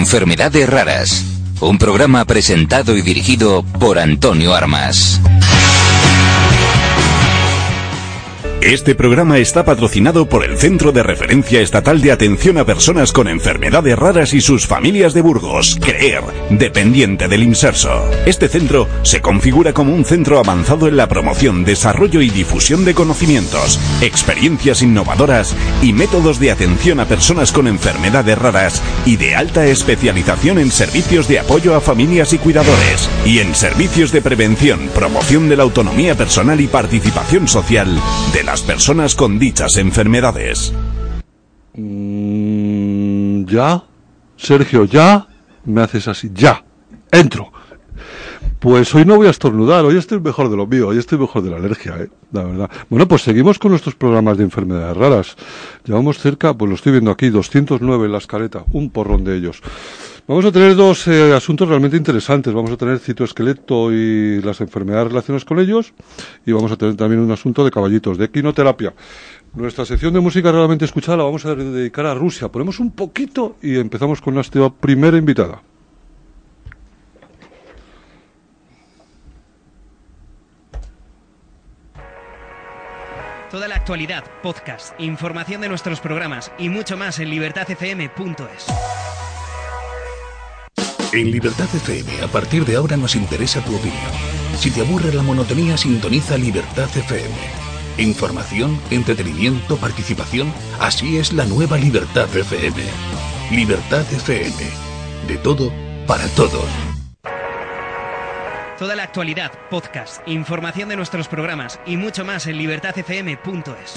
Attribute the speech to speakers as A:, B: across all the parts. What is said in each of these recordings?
A: Enfermedades raras. Un programa presentado y dirigido por Antonio Armas.
B: Este programa está patrocinado por el Centro de Referencia Estatal de Atención a Personas con Enfermedades Raras y sus familias de Burgos, CREER, dependiente del Imserso. Este centro se configura como un centro avanzado en la promoción, desarrollo y difusión de conocimientos, experiencias innovadoras y métodos de atención a personas con enfermedades raras y de alta especialización en servicios de apoyo a familias y cuidadores y en servicios de prevención, promoción de la autonomía personal y participación social de las personas con dichas enfermedades.
C: ¿Ya? Sergio, ¿ya? Me haces así, ya. Entro. Pues hoy no voy a estornudar, hoy estoy mejor de lo mío, hoy estoy mejor de la alergia, la verdad. Bueno, pues seguimos con nuestros programas de enfermedades raras. Llevamos cerca, pues lo estoy viendo aquí, 209 en la escaleta, un porrón de ellos. Vamos a tener dos asuntos realmente interesantes. Vamos a tener citoesqueleto y las enfermedades relacionadas con ellos. Y vamos a tener también un asunto de caballitos, de equinoterapia. Nuestra sección de música realmente escuchada la vamos a dedicar a Rusia. Ponemos un poquito y empezamos con nuestra primera invitada.
D: Toda la actualidad, podcast, información de nuestros programas y mucho más en libertadfm.es.
E: En Libertad FM, a partir de ahora nos interesa tu opinión. Si te aburre la monotonía, sintoniza Libertad FM. Información, entretenimiento, participación, así es la nueva Libertad FM. Libertad FM, de todo para todos.
D: Toda la actualidad, podcast, información de nuestros programas y mucho más en libertadfm.es.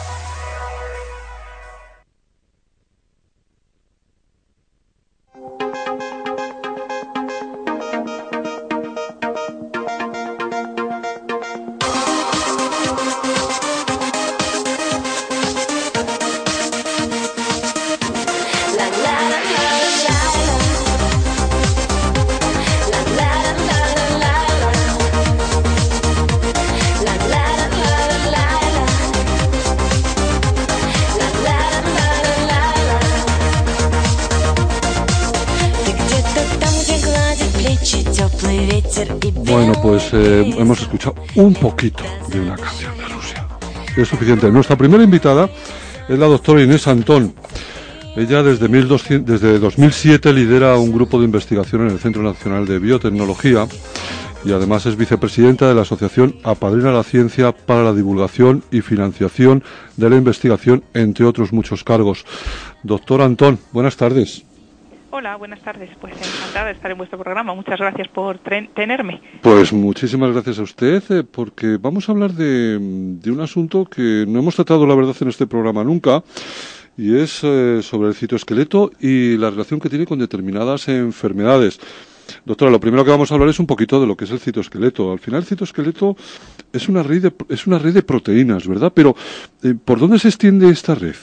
C: Bueno, pues hemos escuchado un poquito de una canción de Rusia. Es suficiente. Nuestra primera invitada es la doctora Inés Antón. Ella desde 2007 lidera un grupo de investigación en el Centro Nacional de Biotecnología y además es vicepresidenta de la Asociación Apadrina la Ciencia para la Divulgación y Financiación de la Investigación, entre otros muchos cargos. Doctora Antón, buenas tardes.
F: Hola, buenas tardes. Pues encantada de estar en vuestro programa. Muchas gracias por tenerme.
C: Pues muchísimas gracias a usted, porque vamos a hablar de un asunto que no hemos tratado, la verdad, en este programa nunca, y es sobre el citoesqueleto y la relación que tiene con determinadas enfermedades. Doctora, lo primero que vamos a hablar es un poquito de lo que es el citoesqueleto. Al final, el citoesqueleto es una red de proteínas, ¿verdad? Pero, ¿por dónde se extiende esta red?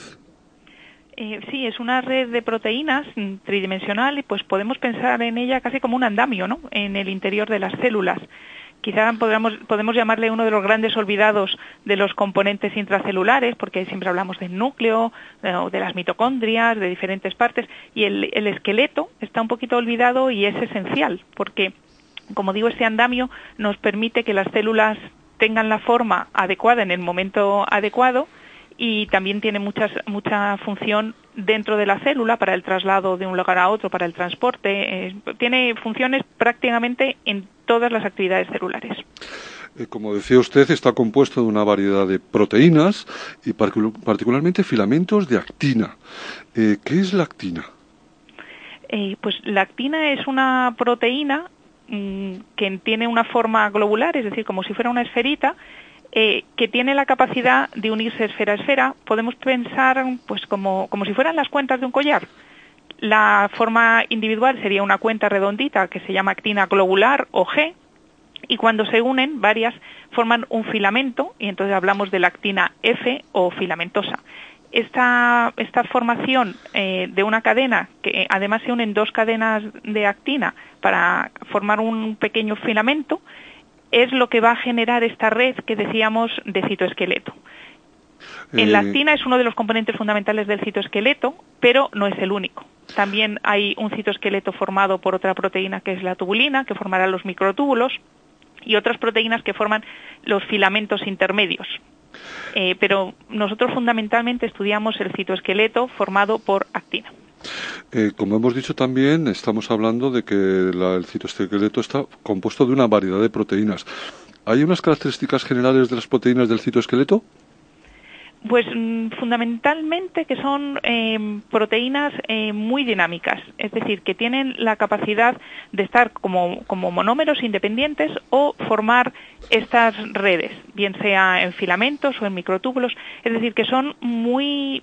F: Sí, es una red de proteínas tridimensional y pues podemos pensar en ella casi como un andamio, ¿no?, en el interior de las células. Quizá podemos llamarle uno de los grandes olvidados de los componentes intracelulares, porque siempre hablamos del núcleo, de las mitocondrias, de diferentes partes, y el esqueleto está un poquito olvidado y es esencial, porque, como digo, ese andamio nos permite que las células tengan la forma adecuada en el momento adecuado, y también tiene mucha función dentro de la célula para el traslado de un lugar a otro, para el transporte. Tiene funciones prácticamente en todas las actividades celulares.
C: Como decía usted, está compuesto de una variedad de proteínas y particularmente filamentos de actina. ¿Qué es la actina?
F: Pues la actina es una proteína que tiene una forma globular, es decir, como si fuera una esferita, que tiene la capacidad de unirse esfera a esfera. Podemos pensar pues como si fueran las cuentas de un collar. La forma individual sería una cuenta redondita que se llama actina globular o G, y cuando se unen varias forman un filamento, y entonces hablamos de la actina F o filamentosa. Esta formación de una cadena, que además se unen dos cadenas de actina para formar un pequeño filamento, es lo que va a generar esta red que decíamos de citoesqueleto. La actina es uno de los componentes fundamentales del citoesqueleto, pero no es el único. También hay un citoesqueleto formado por otra proteína que es la tubulina, que formará los microtúbulos, y otras proteínas que forman los filamentos intermedios. Pero nosotros fundamentalmente estudiamos el citoesqueleto formado por actina.
C: Como hemos dicho también, estamos hablando de que el citoesqueleto está compuesto de una variedad de proteínas. ¿Hay unas características generales de las proteínas del citoesqueleto?
F: Pues fundamentalmente que son proteínas muy dinámicas, es decir, que tienen la capacidad de estar como monómeros independientes o formar estas redes, bien sea en filamentos o en microtúbulos, es decir, que son muy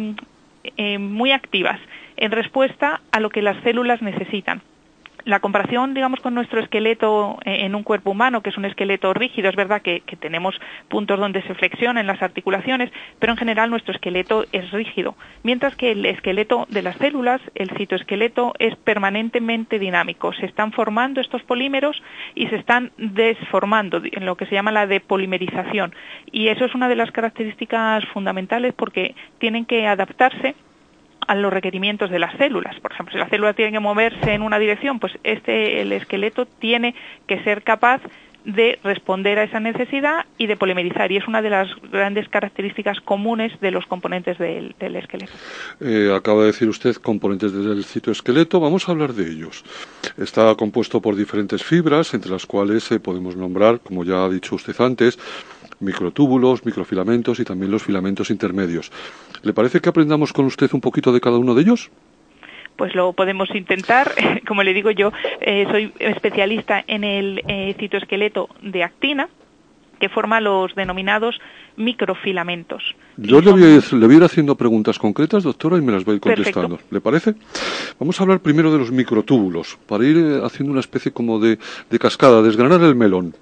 F: activas en respuesta a lo que las células necesitan. La comparación, digamos, con nuestro esqueleto en un cuerpo humano, que es un esqueleto rígido, es verdad que tenemos puntos donde se flexionan las articulaciones, pero en general nuestro esqueleto es rígido, mientras que el esqueleto de las células, el citoesqueleto, es permanentemente dinámico. Se están formando estos polímeros y se están desformando, en lo que se llama la depolimerización. Y eso es una de las características fundamentales porque tienen que adaptarse a los requerimientos de las células. Por ejemplo, si la célula tiene que moverse en una dirección, pues el esqueleto tiene que ser capaz de responder a esa necesidad y de polimerizar, y es una de las grandes características comunes de los componentes del esqueleto.
C: Acaba de decir usted componentes del citoesqueleto, vamos a hablar de ellos. Está compuesto por diferentes fibras, entre las cuales podemos nombrar, como ya ha dicho usted antes, microtúbulos, microfilamentos y también los filamentos intermedios. ¿Le parece que aprendamos con usted un poquito de cada uno de ellos?
F: Pues lo podemos intentar. Como le digo, yo soy especialista en el citoesqueleto de actina, que forma los denominados microfilamentos.
C: Yo le voy a ir haciendo preguntas concretas, doctora, y me las voy a ir contestando.
F: Perfecto.
C: ¿Le parece? Vamos a hablar primero de los microtúbulos, para ir haciendo una especie como de cascada, desgranar el melón.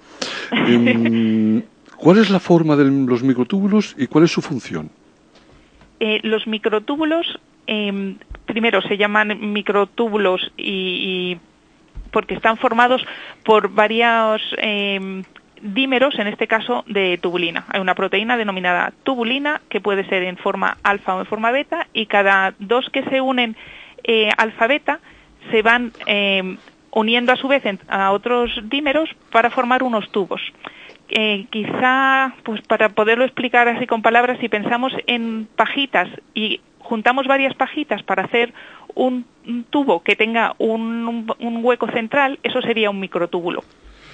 C: ¿Cuál es la forma de los microtúbulos y cuál es su función?
F: Los microtúbulos, primero se llaman microtúbulos y porque están formados por varios dímeros, en este caso de tubulina. Hay una proteína denominada tubulina que puede ser en forma alfa o en forma beta, y cada dos que se unen alfa-beta se van uniendo a su vez a otros dímeros para formar unos tubos. Quizá, pues para poderlo explicar así con palabras, si pensamos en pajitas y juntamos varias pajitas para hacer un tubo que tenga un hueco central, eso sería un microtúbulo.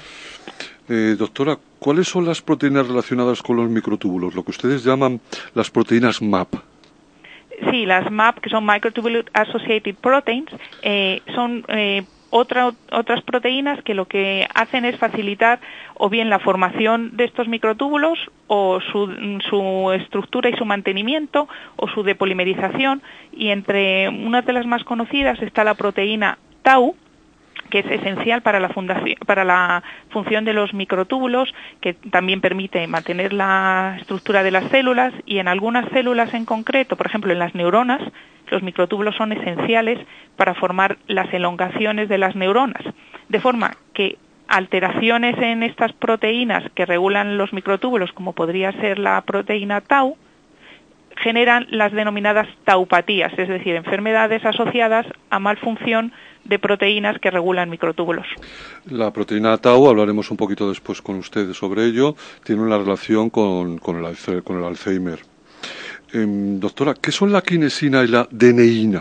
C: Doctora, ¿cuáles son las proteínas relacionadas con los microtúbulos? Lo que ustedes llaman las proteínas MAP.
F: Sí, las MAP, que son Microtubule Associated Proteins, son otras proteínas que lo que hacen es facilitar o bien la formación de estos microtúbulos o su estructura y su mantenimiento o su depolimerización, y entre una de las más conocidas está la proteína Tau, que es esencial para la función de los microtúbulos, que también permite mantener la estructura de las células, y en algunas células en concreto, por ejemplo en las neuronas, los microtúbulos son esenciales para formar las elongaciones de las neuronas, de forma que alteraciones en estas proteínas que regulan los microtúbulos, como podría ser la proteína Tau, generan las denominadas taupatías, es decir, enfermedades asociadas a malfunción de proteínas que regulan microtúbulos. La
C: proteína Tau, hablaremos un poquito después con ustedes sobre ello, tiene una relación con el Alzheimer. Doctora, ¿qué son la quinesina y la dineína?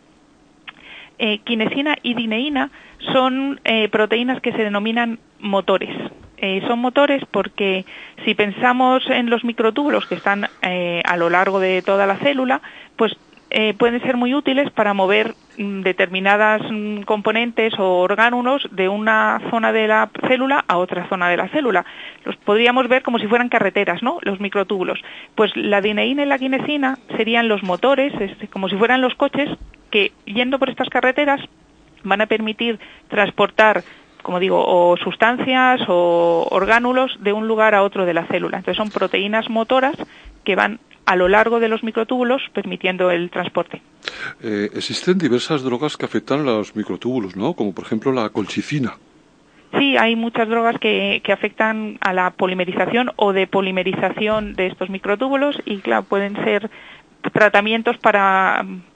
F: Quinesina y dineína son proteínas que se denominan motores. Son motores porque si pensamos en los microtúbulos que están a lo largo de toda la célula, pues pueden ser muy útiles para mover determinadas componentes o orgánulos de una zona de la célula a otra zona de la célula. Los podríamos ver como si fueran carreteras, ¿no?, los microtúbulos. Pues la dineína y la quinesina serían los motores, como si fueran los coches que, yendo por estas carreteras, van a permitir transportar, como digo, o sustancias o orgánulos de un lugar a otro de la célula. Entonces son proteínas motoras que van a lo largo de los microtúbulos permitiendo el transporte.
C: Existen diversas drogas que afectan a los microtúbulos, ¿no?, como por ejemplo la colchicina.
F: Sí, hay muchas drogas que afectan a la polimerización o depolimerización de estos microtúbulos, y claro, pueden ser tratamientos para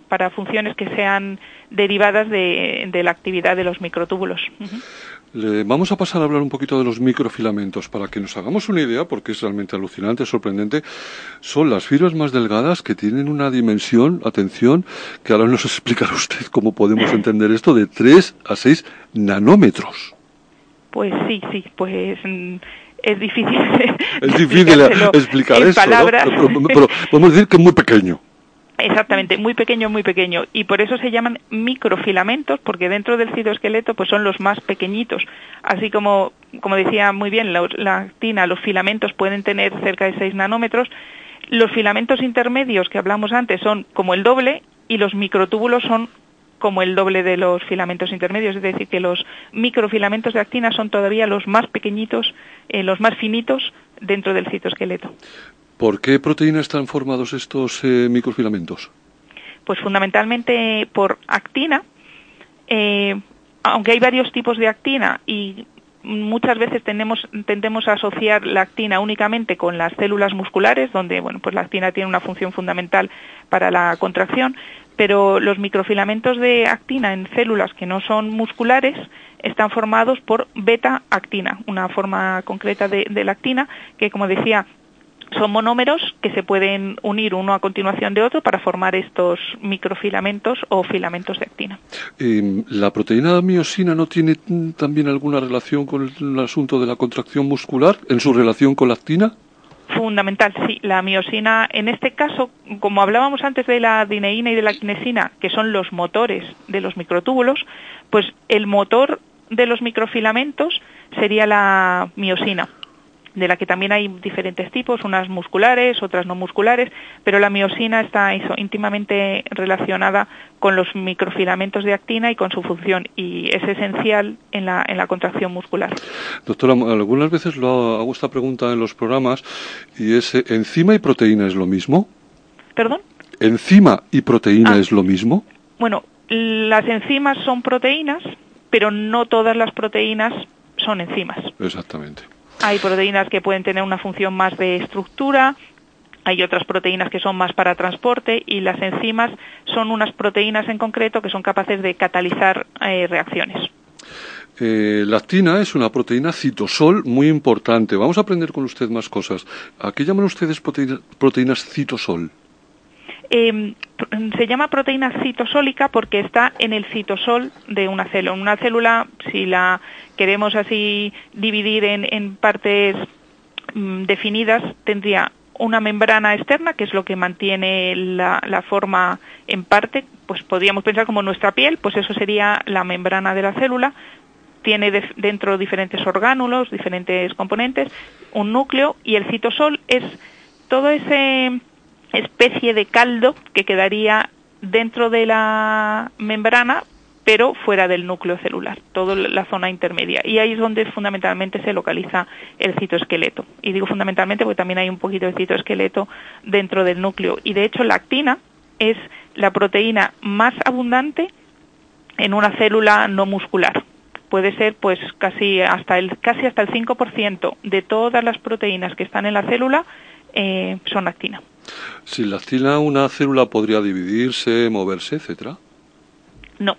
F: para funciones que sean derivadas de la actividad de los microtúbulos.
C: Vamos a pasar a hablar un poquito de los microfilamentos para que nos hagamos una idea, porque es realmente alucinante, sorprendente. Son las fibras más delgadas que tienen una dimensión, atención, que ahora nos explicará usted cómo podemos entender esto, de 3 a 6 nanómetros.
F: Pues sí, pues es difícil.
C: Es difícil explicar esto,
F: palabras,
C: ¿no? Pero podemos decir que es muy pequeño.
F: Exactamente, muy pequeño, y por eso se llaman microfilamentos, porque dentro del citoesqueleto pues son los más pequeñitos, así como decía muy bien la actina, los filamentos pueden tener cerca de 6 nanómetros, los filamentos intermedios que hablamos antes son como el doble, y los microtúbulos son como el doble de los filamentos intermedios, es decir, que los microfilamentos de actina son todavía los más pequeñitos, los más finitos dentro del citoesqueleto.
C: ¿Por qué proteínas están formados estos microfilamentos? Pues
F: fundamentalmente por actina, aunque hay varios tipos de actina y muchas veces tendemos a asociar la actina únicamente con las células musculares, donde pues la actina tiene una función fundamental para la contracción, pero los microfilamentos de actina en células que no son musculares están formados por beta-actina, una forma concreta de la actina que, como decía, son monómeros que se pueden unir uno a continuación de otro para formar estos microfilamentos o filamentos de actina.
C: ¿La proteína miosina no tiene también alguna relación con el asunto de la contracción muscular en su relación con la actina?
F: Fundamental, sí. La miosina, en este caso, como hablábamos antes de la dineína y de la quinesina, que son los motores de los microtúbulos, pues el motor de los microfilamentos sería la miosina, de la que también hay diferentes tipos, unas musculares, otras no musculares, pero la miosina está íntimamente relacionada con los microfilamentos de actina y con su función, y es esencial en la contracción muscular.
C: Doctora, algunas veces lo hago esta pregunta en los programas, y es, ¿enzima y proteína es lo mismo?
F: ¿Perdón?
C: ¿Enzima y proteína es lo mismo?
F: Bueno, las enzimas son proteínas, pero no todas las proteínas son enzimas.
C: Exactamente.
F: Hay proteínas que pueden tener una función más de estructura, hay otras proteínas que son más para transporte, y las enzimas son unas proteínas en concreto que son capaces de catalizar reacciones.
C: La actina es una proteína citosol muy importante. Vamos a aprender con usted más cosas. ¿A qué llaman ustedes proteínas citosol?
F: Se llama proteína citosólica porque está en el citosol de una célula. Una célula, si la queremos así dividir en partes definidas, tendría una membrana externa, que es lo que mantiene la forma en parte, pues podríamos pensar como nuestra piel, pues eso sería la membrana de la célula. Tiene dentro diferentes orgánulos, diferentes componentes, un núcleo, y el citosol es todo ese especie de caldo que quedaría dentro de la membrana, pero fuera del núcleo celular, toda la zona intermedia. Y ahí es donde fundamentalmente se localiza el citoesqueleto. Y digo fundamentalmente porque también hay un poquito de citoesqueleto dentro del núcleo. Y de hecho la actina es la proteína más abundante en una célula no muscular. Puede ser pues casi hasta el 5% de todas las proteínas que están en la célula son actina.
C: ¿Sin la actina una célula podría dividirse, moverse, etcétera?
F: No.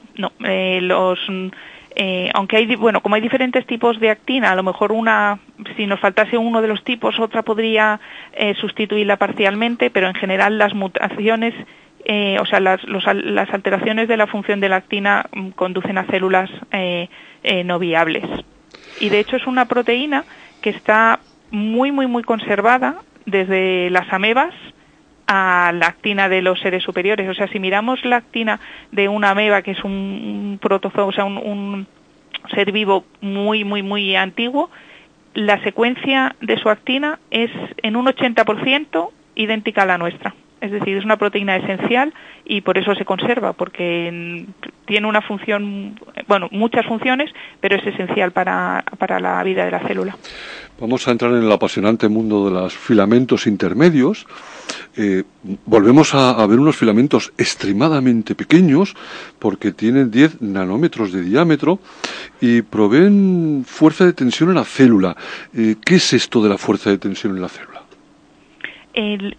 F: Aunque hay, como hay diferentes tipos de actina, a lo mejor si nos faltase uno de los tipos, otra podría sustituirla parcialmente, pero en general las mutaciones, las alteraciones de la función de la actina conducen a células no viables. Y de hecho es una proteína que está muy, muy, muy conservada desde las amebas a la actina de los seres superiores. O sea, si miramos la actina de una ameba, que es un protozoo, o sea, un ser vivo muy, muy, muy antiguo, la secuencia de su actina es en un 80% idéntica a la nuestra. Es decir, es una proteína esencial y por eso se conserva, porque tiene una función, muchas funciones, pero es esencial para la vida de la célula.
C: Vamos a entrar en el apasionante mundo de los filamentos intermedios. Volvemos a ver unos filamentos extremadamente pequeños, porque tienen 10 nanómetros de diámetro y proveen fuerza de tensión en la célula. ¿Qué es esto de la fuerza de tensión en la célula?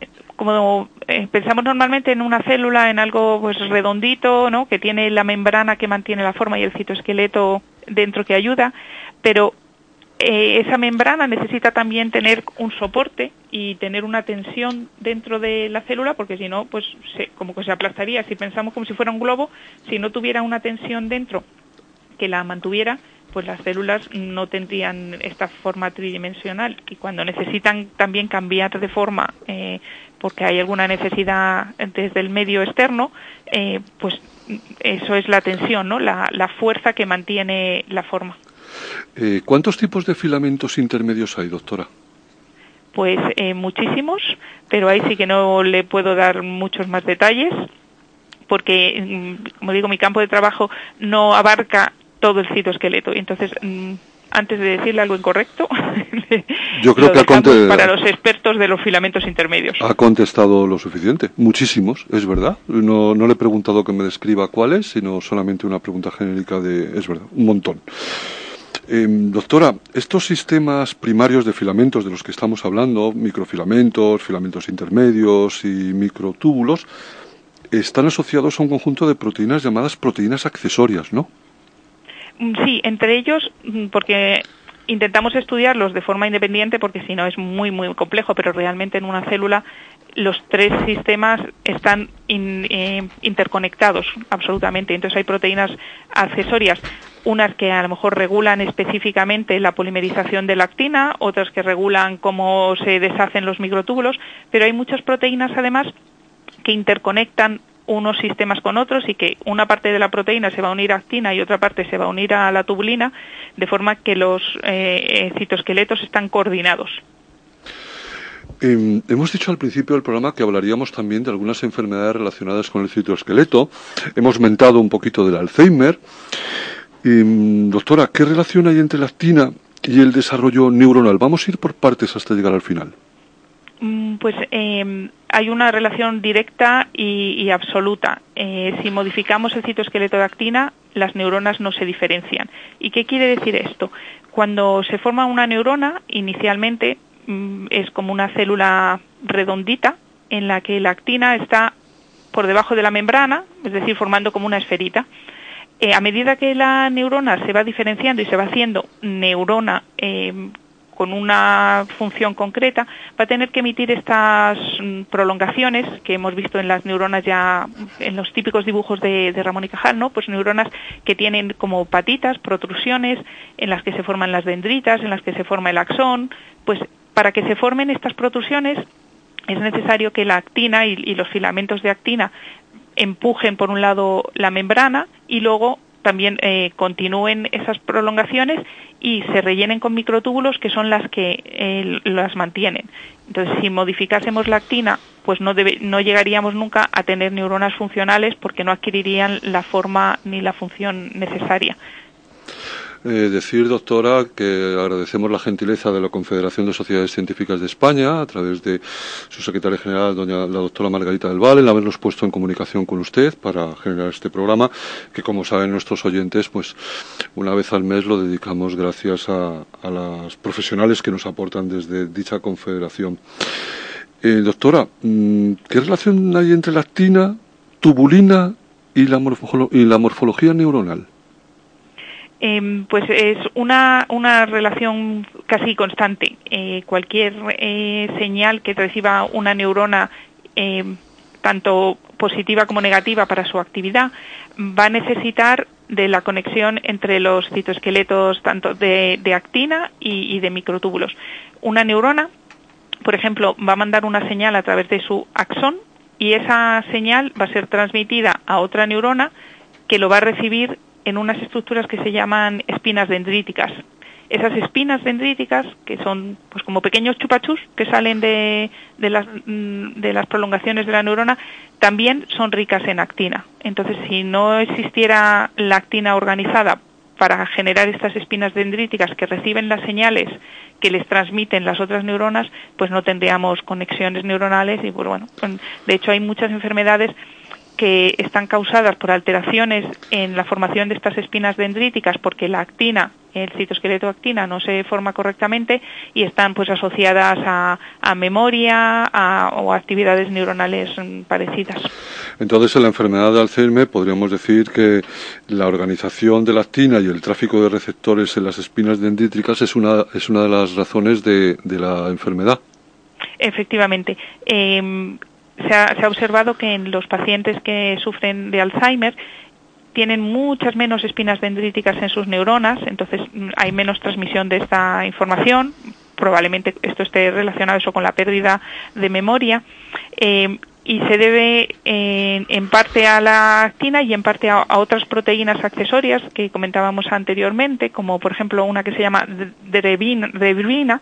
F: como pensamos normalmente en una célula, en algo pues redondito, ¿no? Que tiene la membrana que mantiene la forma y el citoesqueleto dentro que ayuda, pero esa membrana necesita también tener un soporte y tener una tensión dentro de la célula, porque si no, pues como que se aplastaría. Si pensamos como si fuera un globo, si no tuviera una tensión dentro que la mantuviera, pues las células no tendrían esta forma tridimensional, y cuando necesitan también cambiar de forma porque hay alguna necesidad desde el medio externo, pues eso es la tensión, ¿no? La fuerza que mantiene la forma.
C: ¿Cuántos tipos de filamentos intermedios hay, doctora?
F: Pues muchísimos, pero ahí sí que no le puedo dar muchos más detalles, porque, como digo, mi campo de trabajo no abarca todo el citoesqueleto, y entonces antes de decirle algo incorrecto,
C: yo creo que
F: para los expertos de los filamentos intermedios.
C: Ha contestado lo suficiente. Muchísimos, es verdad. No le he preguntado que me describa cuáles, sino solamente una pregunta genérica es verdad, un montón. Doctora, estos sistemas primarios de filamentos de los que estamos hablando, microfilamentos, filamentos intermedios y microtúbulos, están asociados a un conjunto de proteínas llamadas proteínas accesorias, ¿no?
F: Sí, entre ellos, porque intentamos estudiarlos de forma independiente, porque si no es muy, muy complejo, pero realmente en una célula los tres sistemas están interconectados absolutamente. Entonces hay proteínas accesorias, unas que a lo mejor regulan específicamente la polimerización de la actina, otras que regulan cómo se deshacen los microtúbulos, pero hay muchas proteínas además que interconectan unos sistemas con otros, y que una parte de la proteína se va a unir a actina y otra parte se va a unir a la tubulina, de forma que los citoesqueletos están coordinados.
C: Hemos dicho al principio del programa que hablaríamos también de algunas enfermedades relacionadas con el citoesqueleto. Hemos mentado un poquito del Alzheimer. Doctora, ¿qué relación hay entre la actina y el desarrollo neuronal? Vamos a ir por partes hasta llegar al final.
F: Pues hay una relación directa y absoluta. Si modificamos el citoesqueleto de actina, las neuronas no se diferencian. ¿Y qué quiere decir esto? Cuando se forma una neurona, inicialmente es como una célula redondita en la que la actina está por debajo de la membrana, es decir, formando como una esferita. A medida que la neurona se va diferenciando y se va haciendo neurona con una función concreta, va a tener que emitir estas prolongaciones que hemos visto en las neuronas ya en los típicos dibujos de Ramón y Cajal, ¿no? Pues neuronas que tienen como patitas, protrusiones, en las que se forman las dendritas, en las que se forma el axón. Pues para que se formen estas protrusiones es necesario que la actina y los filamentos de actina empujen por un lado la membrana y luego también continúen esas prolongaciones y se rellenen con microtúbulos, que son las que las mantienen. Entonces, si modificásemos la actina, pues no llegaríamos nunca a tener neuronas funcionales, porque no adquirirían la forma ni la función necesaria.
C: Decir, doctora, que agradecemos la gentileza de la Confederación de Sociedades Científicas de España, a través de su secretaria general, la doctora Margarita del Val, en habernos puesto en comunicación con usted para generar este programa, que, como saben nuestros oyentes, pues una vez al mes lo dedicamos gracias a las profesionales que nos aportan desde dicha confederación. Doctora, ¿qué relación hay entre la actina, tubulina y la morfología neuronal?
F: Pues es una relación casi constante. Cualquier señal que reciba una neurona, tanto positiva como negativa para su actividad, va a necesitar de la conexión entre los citoesqueletos tanto de actina y de microtúbulos. Una neurona, por ejemplo, va a mandar una señal a través de su axón, y esa señal va a ser transmitida a otra neurona que lo va a recibir en unas estructuras que se llaman espinas dendríticas. Esas espinas dendríticas, que son pues como pequeños chupachus que salen de las prolongaciones de la neurona, también son ricas en actina. Entonces, si no existiera la actina organizada para generar estas espinas dendríticas que reciben las señales que les transmiten las otras neuronas, pues no tendríamos conexiones neuronales. Y pues bueno, de hecho hay muchas enfermedades que están causadas por alteraciones en la formación de estas espinas dendríticas, porque la actina, el citoesqueleto actina, no se forma correctamente, y están pues asociadas a memoria o actividades neuronales parecidas.
C: Entonces, en la enfermedad de Alzheimer podríamos decir que la organización de la actina y el tráfico de receptores en las espinas dendríticas es una de las razones de la enfermedad. Efectivamente.
F: Se ha observado que en los pacientes que sufren de Alzheimer tienen muchas menos espinas dendríticas en sus neuronas, entonces hay menos transmisión de esta información. Probablemente esto esté relacionado eso con la pérdida de memoria, y se debe en parte a la actina y en parte a otras proteínas accesorias que comentábamos anteriormente, como por ejemplo una que se llama drebrina,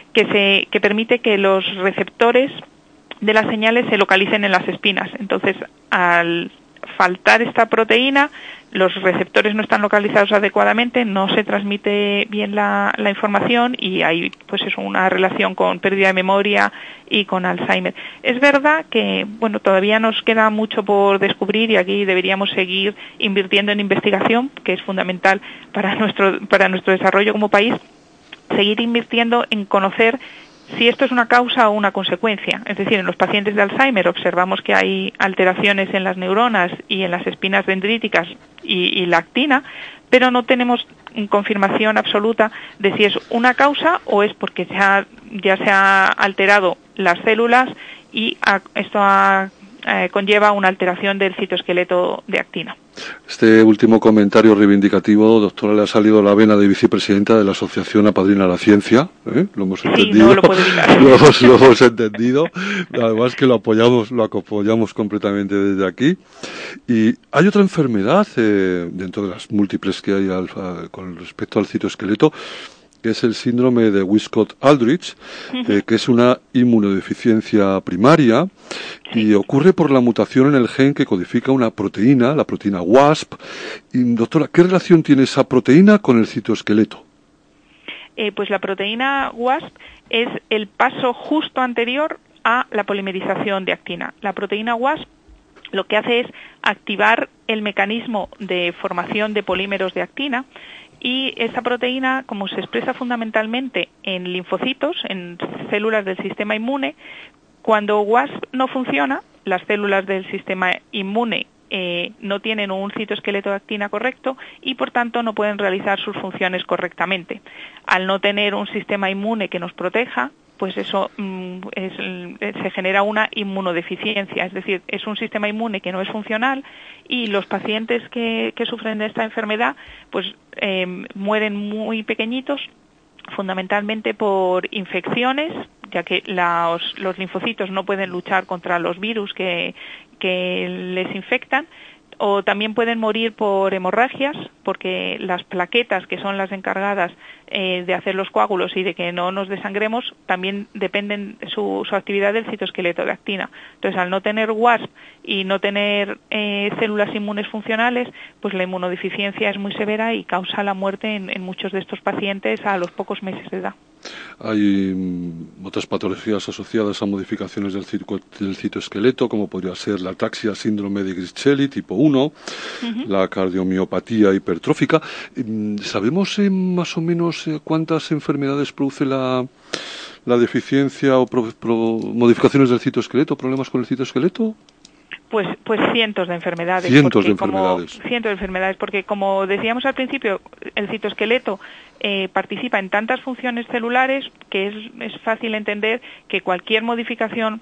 F: que permite que los receptores de las señales se localicen en las espinas. Entonces, al faltar esta proteína, los receptores no están localizados adecuadamente, no se transmite bien la información, y hay pues eso, una relación con pérdida de memoria y con Alzheimer. Es verdad que todavía nos queda mucho por descubrir, y aquí deberíamos seguir invirtiendo en investigación, que es fundamental para nuestro desarrollo como país, seguir invirtiendo en conocer si esto es una causa o una consecuencia. Es decir, en los pacientes de Alzheimer observamos que hay alteraciones en las neuronas y en las espinas dendríticas y la actina, pero no tenemos confirmación absoluta de si es una causa o es porque ya se ha alterado las células y esto conlleva una alteración del citoesqueleto de actina.
C: Este último comentario reivindicativo, doctora, le ha salido la vena de vicepresidenta de la Asociación Apadrina la Ciencia, lo hemos entendido.
F: Sí, no lo puedo evitar.
C: lo hemos entendido, además que lo apoyamos completamente desde aquí. Y hay otra enfermedad, dentro de las múltiples que hay con respecto al citoesqueleto, que es el síndrome de Wiskott-Aldrich, que es una inmunodeficiencia primaria, y ocurre por la mutación en el gen que codifica una proteína, la proteína WASP. Y, doctora, ¿qué relación tiene esa proteína con el citoesqueleto?
F: Pues la proteína WASP es el paso justo anterior a la polimerización de actina. La proteína WASP lo que hace es activar el mecanismo de formación de polímeros de actina, y esa proteína, como se expresa fundamentalmente en linfocitos, en células del sistema inmune, cuando WASP no funciona, las células del sistema inmune no tienen un citoesqueleto de actina correcto y por tanto no pueden realizar sus funciones correctamente. Al no tener un sistema inmune que nos proteja, pues eso se genera una inmunodeficiencia, es decir, es un sistema inmune que no es funcional, y los pacientes que sufren de esta enfermedad pues mueren muy pequeñitos, fundamentalmente por infecciones, ya que los linfocitos no pueden luchar contra los virus que les infectan, o también pueden morir por hemorragias, porque las plaquetas, que son las encargadas de hacer los coágulos y de que no nos desangremos, también dependen su actividad del citoesqueleto de actina. Entonces, al no tener WASP y no tener células inmunes funcionales, pues la inmunodeficiencia es muy severa y causa la muerte en muchos de estos pacientes a los pocos meses de edad.
C: Hay otras patologías asociadas a modificaciones del citoesqueleto, como podría ser la ataxia síndrome de Grichelli tipo 1, la cardiomiopatía hipertrófica. ¿Sabemos más o menos cuántas enfermedades produce la deficiencia o modificaciones del citoesqueleto, problemas con el citoesqueleto?
F: Pues cientos de enfermedades.
C: Cientos de enfermedades,
F: porque como decíamos al principio, el citoesqueleto participa en tantas funciones celulares que es fácil entender que cualquier modificación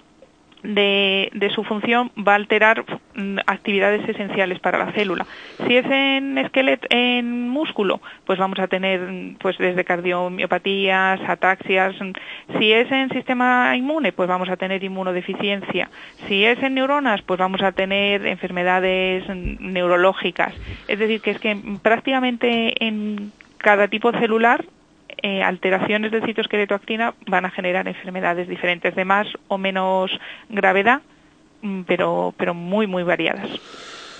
F: de su función va a alterar actividades esenciales para la célula. Si es en músculo, pues vamos a tener pues desde cardiomiopatías, ataxias. Si es en sistema inmune, pues vamos a tener inmunodeficiencia. Si es en neuronas, pues vamos a tener enfermedades neurológicas. Es decir, que es que prácticamente en cada tipo celular alteraciones del citoesqueleto actina van a generar enfermedades diferentes, de más o menos gravedad, pero muy, muy variadas.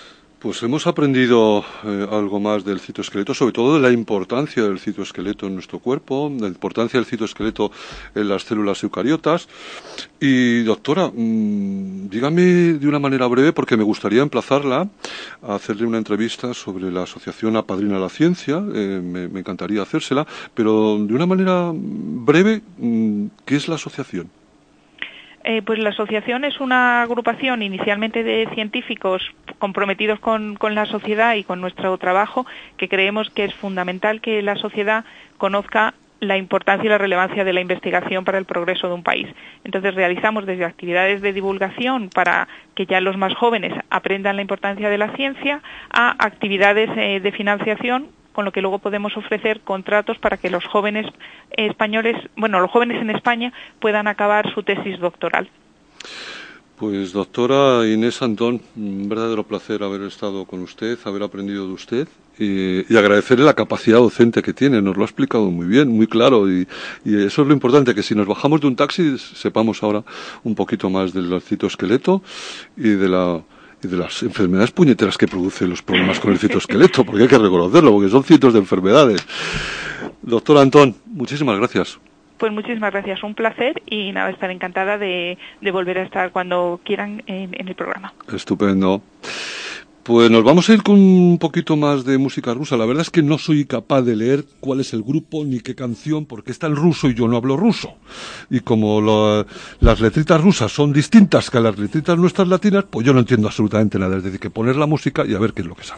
C: Pues hemos aprendido algo más del citoesqueleto, sobre todo de la importancia del citoesqueleto en nuestro cuerpo, la importancia del citoesqueleto en las células eucariotas. Y doctora, dígame de una manera breve, porque me gustaría emplazarla a hacerle una entrevista sobre la asociación Apadrina la Ciencia, me encantaría hacérsela, pero de una manera breve, ¿qué es la asociación?
F: Pues la asociación es una agrupación inicialmente de científicos comprometidos con la sociedad y con nuestro trabajo, que creemos que es fundamental que la sociedad conozca la importancia y la relevancia de la investigación para el progreso de un país. Entonces realizamos desde actividades de divulgación para que ya los más jóvenes aprendan la importancia de la ciencia, a actividades de financiación, con lo que luego podemos ofrecer contratos para que los jóvenes españoles, los jóvenes en España puedan acabar su tesis doctoral.
C: Pues doctora Inés Antón, un verdadero placer haber estado con usted, haber aprendido de usted y agradecerle la capacidad docente que tiene. Nos lo ha explicado muy bien, muy claro y eso es lo importante, que si nos bajamos de un taxi sepamos ahora un poquito más del citoesqueleto y de las enfermedades puñeteras que producen los problemas con el citoesqueleto, porque hay que reconocerlo, porque son cientos de enfermedades. Doctor Antón, muchísimas gracias.
F: Pues muchísimas gracias, un placer y nada, estar encantada de volver a estar cuando quieran en el programa.
C: Estupendo. Pues nos vamos a ir con un poquito más de música rusa. La verdad es que no soy capaz de leer cuál es el grupo ni qué canción, porque está en ruso y yo no hablo ruso. Y como las letritas rusas son distintas que las letritas nuestras latinas, pues yo no entiendo absolutamente nada. Es decir, que poner la música y a ver qué es lo que sale.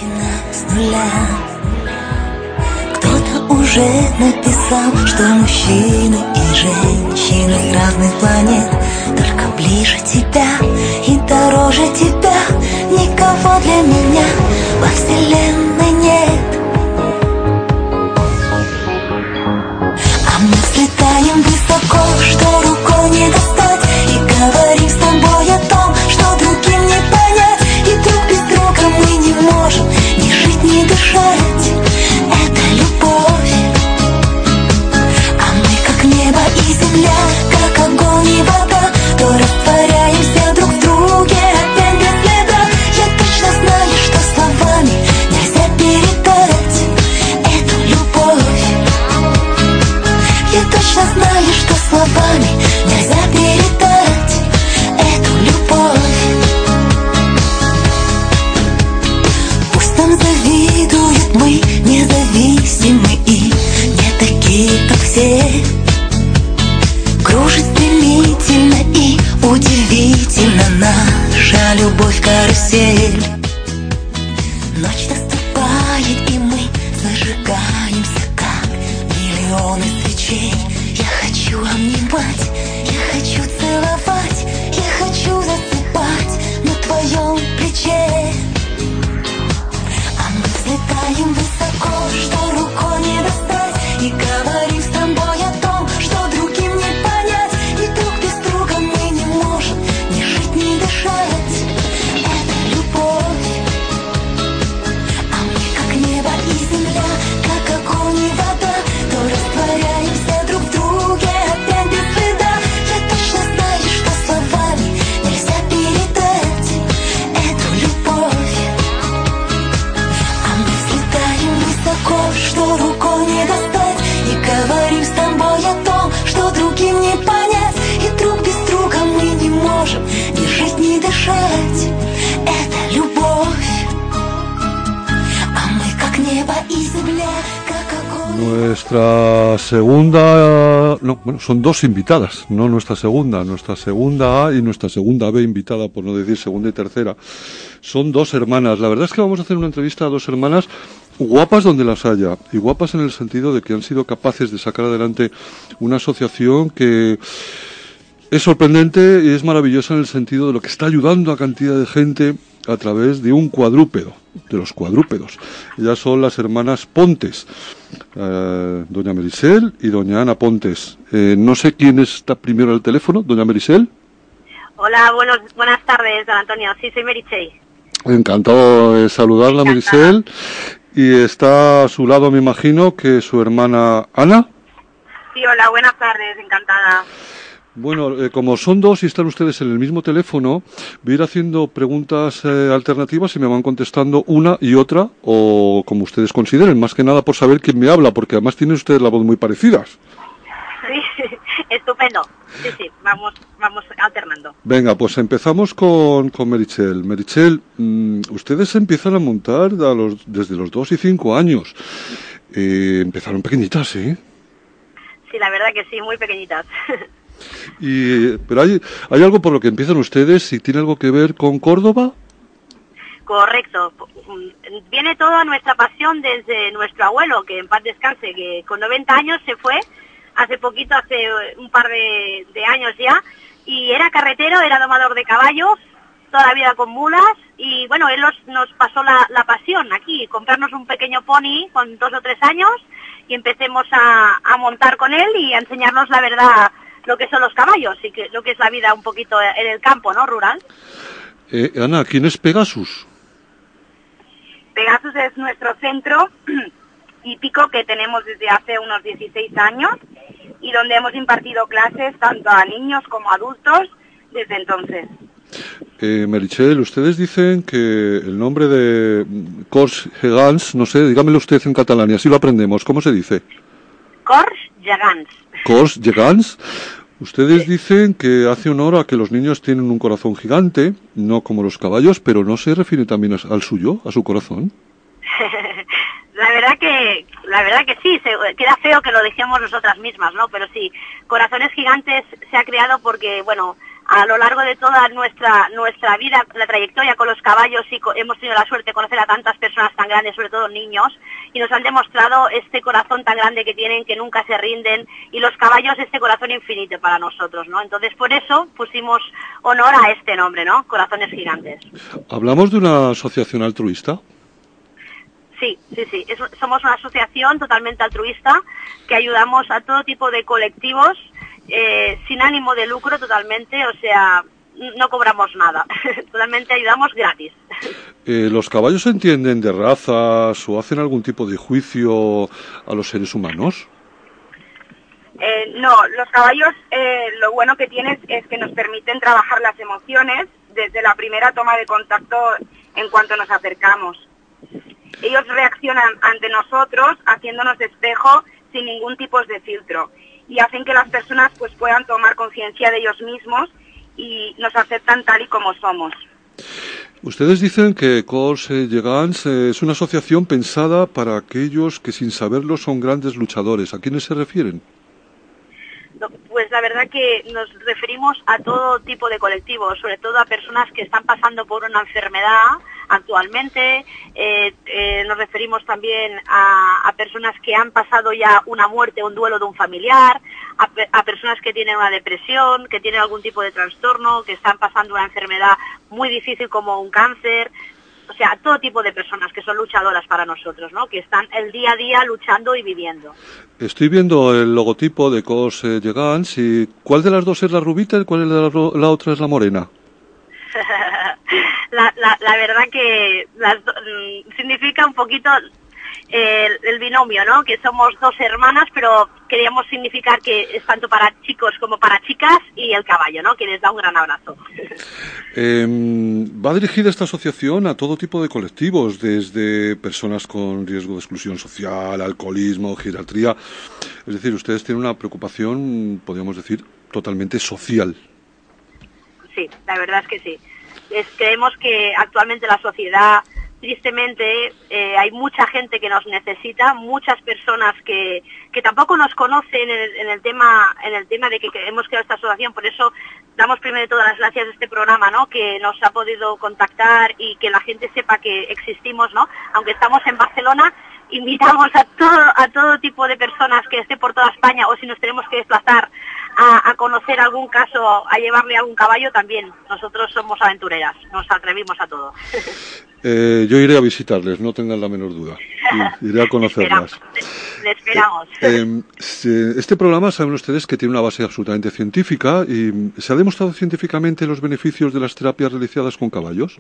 G: Уже написал, что мужчины и женщины с разных планет. Только ближе тебя и дороже тебя никого для меня во вселенной нет. А мы взлетаем высоко, что рукой не достать, и говорим с тобой о том, что другим не понять. И друг без друга мы не можем ни жить, ни дышать. Это любовь. Небо и земля, как огонь и вода, то растворяемся друг в друге опять без следа. Я точно знаю, что словами нельзя передать эту любовь. Я точно знаю, что словами нельзя передать эту любовь. Пусть нам завидуют, мы независимы и не такие, как все. Кружит стремительно и удивительно наша любовь-карусель. Ночь наступает, и мы зажигаемся, как миллионы свечей. Я хочу обнимать, я хочу целовать, я хочу засыпать на твоем плече. А мы взлетаем высоко, что рукой не достать, и говорим с тобой о том, что другим не понять. И друг без друга мы не можем ни жить, ни дышать. Это любовь. А мы как небо и земля, как огонь и вода, то растворяемся друг в друге опять без следа. Я точно знаю, что словами нельзя передать эту любовь. А мы взлетаем высоко, что рукой не достать, и говорим с тобой о том, что другим не понять. И друг без друга мы не можем ни жить, ни дышать. Это любовь. А мы как небо и земля, как огонь.
C: Nuestra segunda... son dos invitadas, no nuestra segunda A y nuestra segunda B invitada, por no decir segunda y tercera. Son dos hermanas. La verdad es que vamos a hacer una entrevista a dos hermanas guapas donde las haya, y guapas en el sentido de que han sido capaces de sacar adelante una asociación que es sorprendente y es maravillosa en el sentido de lo que está ayudando a cantidad de gente a través de un cuadrúpedo, de los cuadrúpedos. Ellas son las hermanas Pontes, doña Merisel y doña Ana Pontes. No sé quién está primero al teléfono, doña Merisel.
H: Hola, buenas tardes, don Antonio. Sí, soy Merisel.
C: Encantado de saludarla, Merisel. Y está a su lado, me imagino, que su hermana Ana.
H: Sí, hola, buenas tardes, encantada.
C: Bueno, como son dos y están ustedes en el mismo teléfono, voy a ir haciendo preguntas alternativas y me van contestando una y otra, o como ustedes consideren, más que nada por saber quién me habla, porque además tienen ustedes la voz muy parecidas.
H: Sí, estupendo. Sí, vamos alternando.
C: Venga, pues empezamos con Meritxell. Meritxell, ustedes empiezan a montar desde los 2 y 5 años. Empezaron pequeñitas, ¿sí?
H: Sí, la verdad que sí, muy pequeñitas.
C: Pero hay algo por lo que empiezan ustedes, y tiene algo que ver con Córdoba.
H: Correcto. Viene toda nuestra pasión desde nuestro abuelo, que en paz descanse, que con 90 años se fue hace poquito, hace un par de años ya, y era carretero, era domador de caballos, toda la vida con mulas, y bueno, él nos pasó la pasión aquí, comprarnos un pequeño pony con 2 o 3 años, y empecemos a montar con él y a enseñarnos la verdad, lo que son los caballos y lo que es la vida un poquito en el campo, ¿no? Rural.
C: Ana, ¿quién es Pegasus?
I: Pegasus es nuestro centro hípico que tenemos desde hace unos 16 años y donde hemos impartido clases tanto a niños como a adultos desde entonces.
C: Meritxell, ustedes dicen que el nombre de Cors Gegants, no sé, dígamelo usted en catalán y así lo aprendemos. ¿Cómo se dice?
H: Cors Gegants.
C: Cors Gegants. Ustedes dicen que hace honor a que los niños tienen un corazón gigante, no como los caballos, pero ¿no se refiere también al suyo, a su corazón?
H: La verdad que sí, queda feo que lo dejemos nosotras mismas, ¿no? Pero sí, Corazones Gigantes se ha creado porque, bueno, a lo largo de toda nuestra vida, la trayectoria con los caballos, sí, hemos tenido la suerte de conocer a tantas personas tan grandes, sobre todo niños, y nos han demostrado este corazón tan grande que tienen, que nunca se rinden, y los caballos este corazón infinito para nosotros, ¿no? Entonces, por eso pusimos honor a este nombre, ¿no? Corazones Gigantes.
C: ¿Hablamos de una asociación altruista?
H: Sí. Somos una asociación totalmente altruista que ayudamos a todo tipo de colectivos sin ánimo de lucro totalmente, o sea, no cobramos nada, totalmente ayudamos gratis.
C: ¿Los caballos entienden de razas o hacen algún tipo de juicio a los seres humanos?
I: No, los caballos lo bueno que tienen es que nos permiten trabajar las emociones desde la primera toma de contacto en cuanto nos acercamos. Ellos reaccionan ante nosotros haciéndonos de espejo sin ningún tipo de filtro y hacen que las personas pues puedan tomar conciencia de ellos mismos y nos aceptan tal y como somos.
C: Ustedes dicen que Cors Gegants es una asociación pensada para aquellos que sin saberlo son grandes luchadores. ¿A quiénes se refieren?
H: Pues la verdad que nos referimos a todo tipo de colectivos, sobre todo a personas que están pasando por una enfermedad actualmente, nos referimos también a personas que han pasado ya una muerte o un duelo de un familiar, a personas que tienen una depresión, que tienen algún tipo de trastorno, que están pasando una enfermedad muy difícil como un cáncer. O sea, todo tipo de personas que son luchadoras para nosotros, ¿no? Que están el día a día luchando y viviendo. Estoy viendo el logotipo de Cors Gegants y ¿cuál de las dos es la rubita y cuál es la otra es la morena? la verdad que significa un poquito el binomio, ¿no? Que somos dos hermanas, pero queríamos significar que es tanto para chicos como para chicas y el caballo, ¿no? Que les da un gran abrazo.
C: Va dirigida esta asociación a todo tipo de colectivos, desde personas con riesgo de exclusión social, alcoholismo, geriatría. Es decir, ustedes tienen una preocupación, podríamos decir, totalmente social.
H: Sí, la verdad es que sí. Creemos que actualmente la sociedad, tristemente, hay mucha gente que nos necesita, muchas personas que tampoco nos conocen en el tema de que hemos creado esta asociación. Por eso damos primero de todas las gracias a este programa, ¿no? Que nos ha podido contactar y que la gente sepa que existimos, ¿no? Aunque estamos en Barcelona, invitamos a todo tipo de personas que esté por toda España, o si nos tenemos que desplazar a conocer algún caso, a llevarle algún caballo también. Nosotros somos aventureras, nos atrevimos a todo.
C: Yo iré a visitarles, no tengan la menor duda. Iré a conocerlas.
H: Le esperamos.
C: Este programa, saben ustedes que tiene una base absolutamente científica y ¿se ha demostrado científicamente los beneficios de las terapias realizadas con caballos?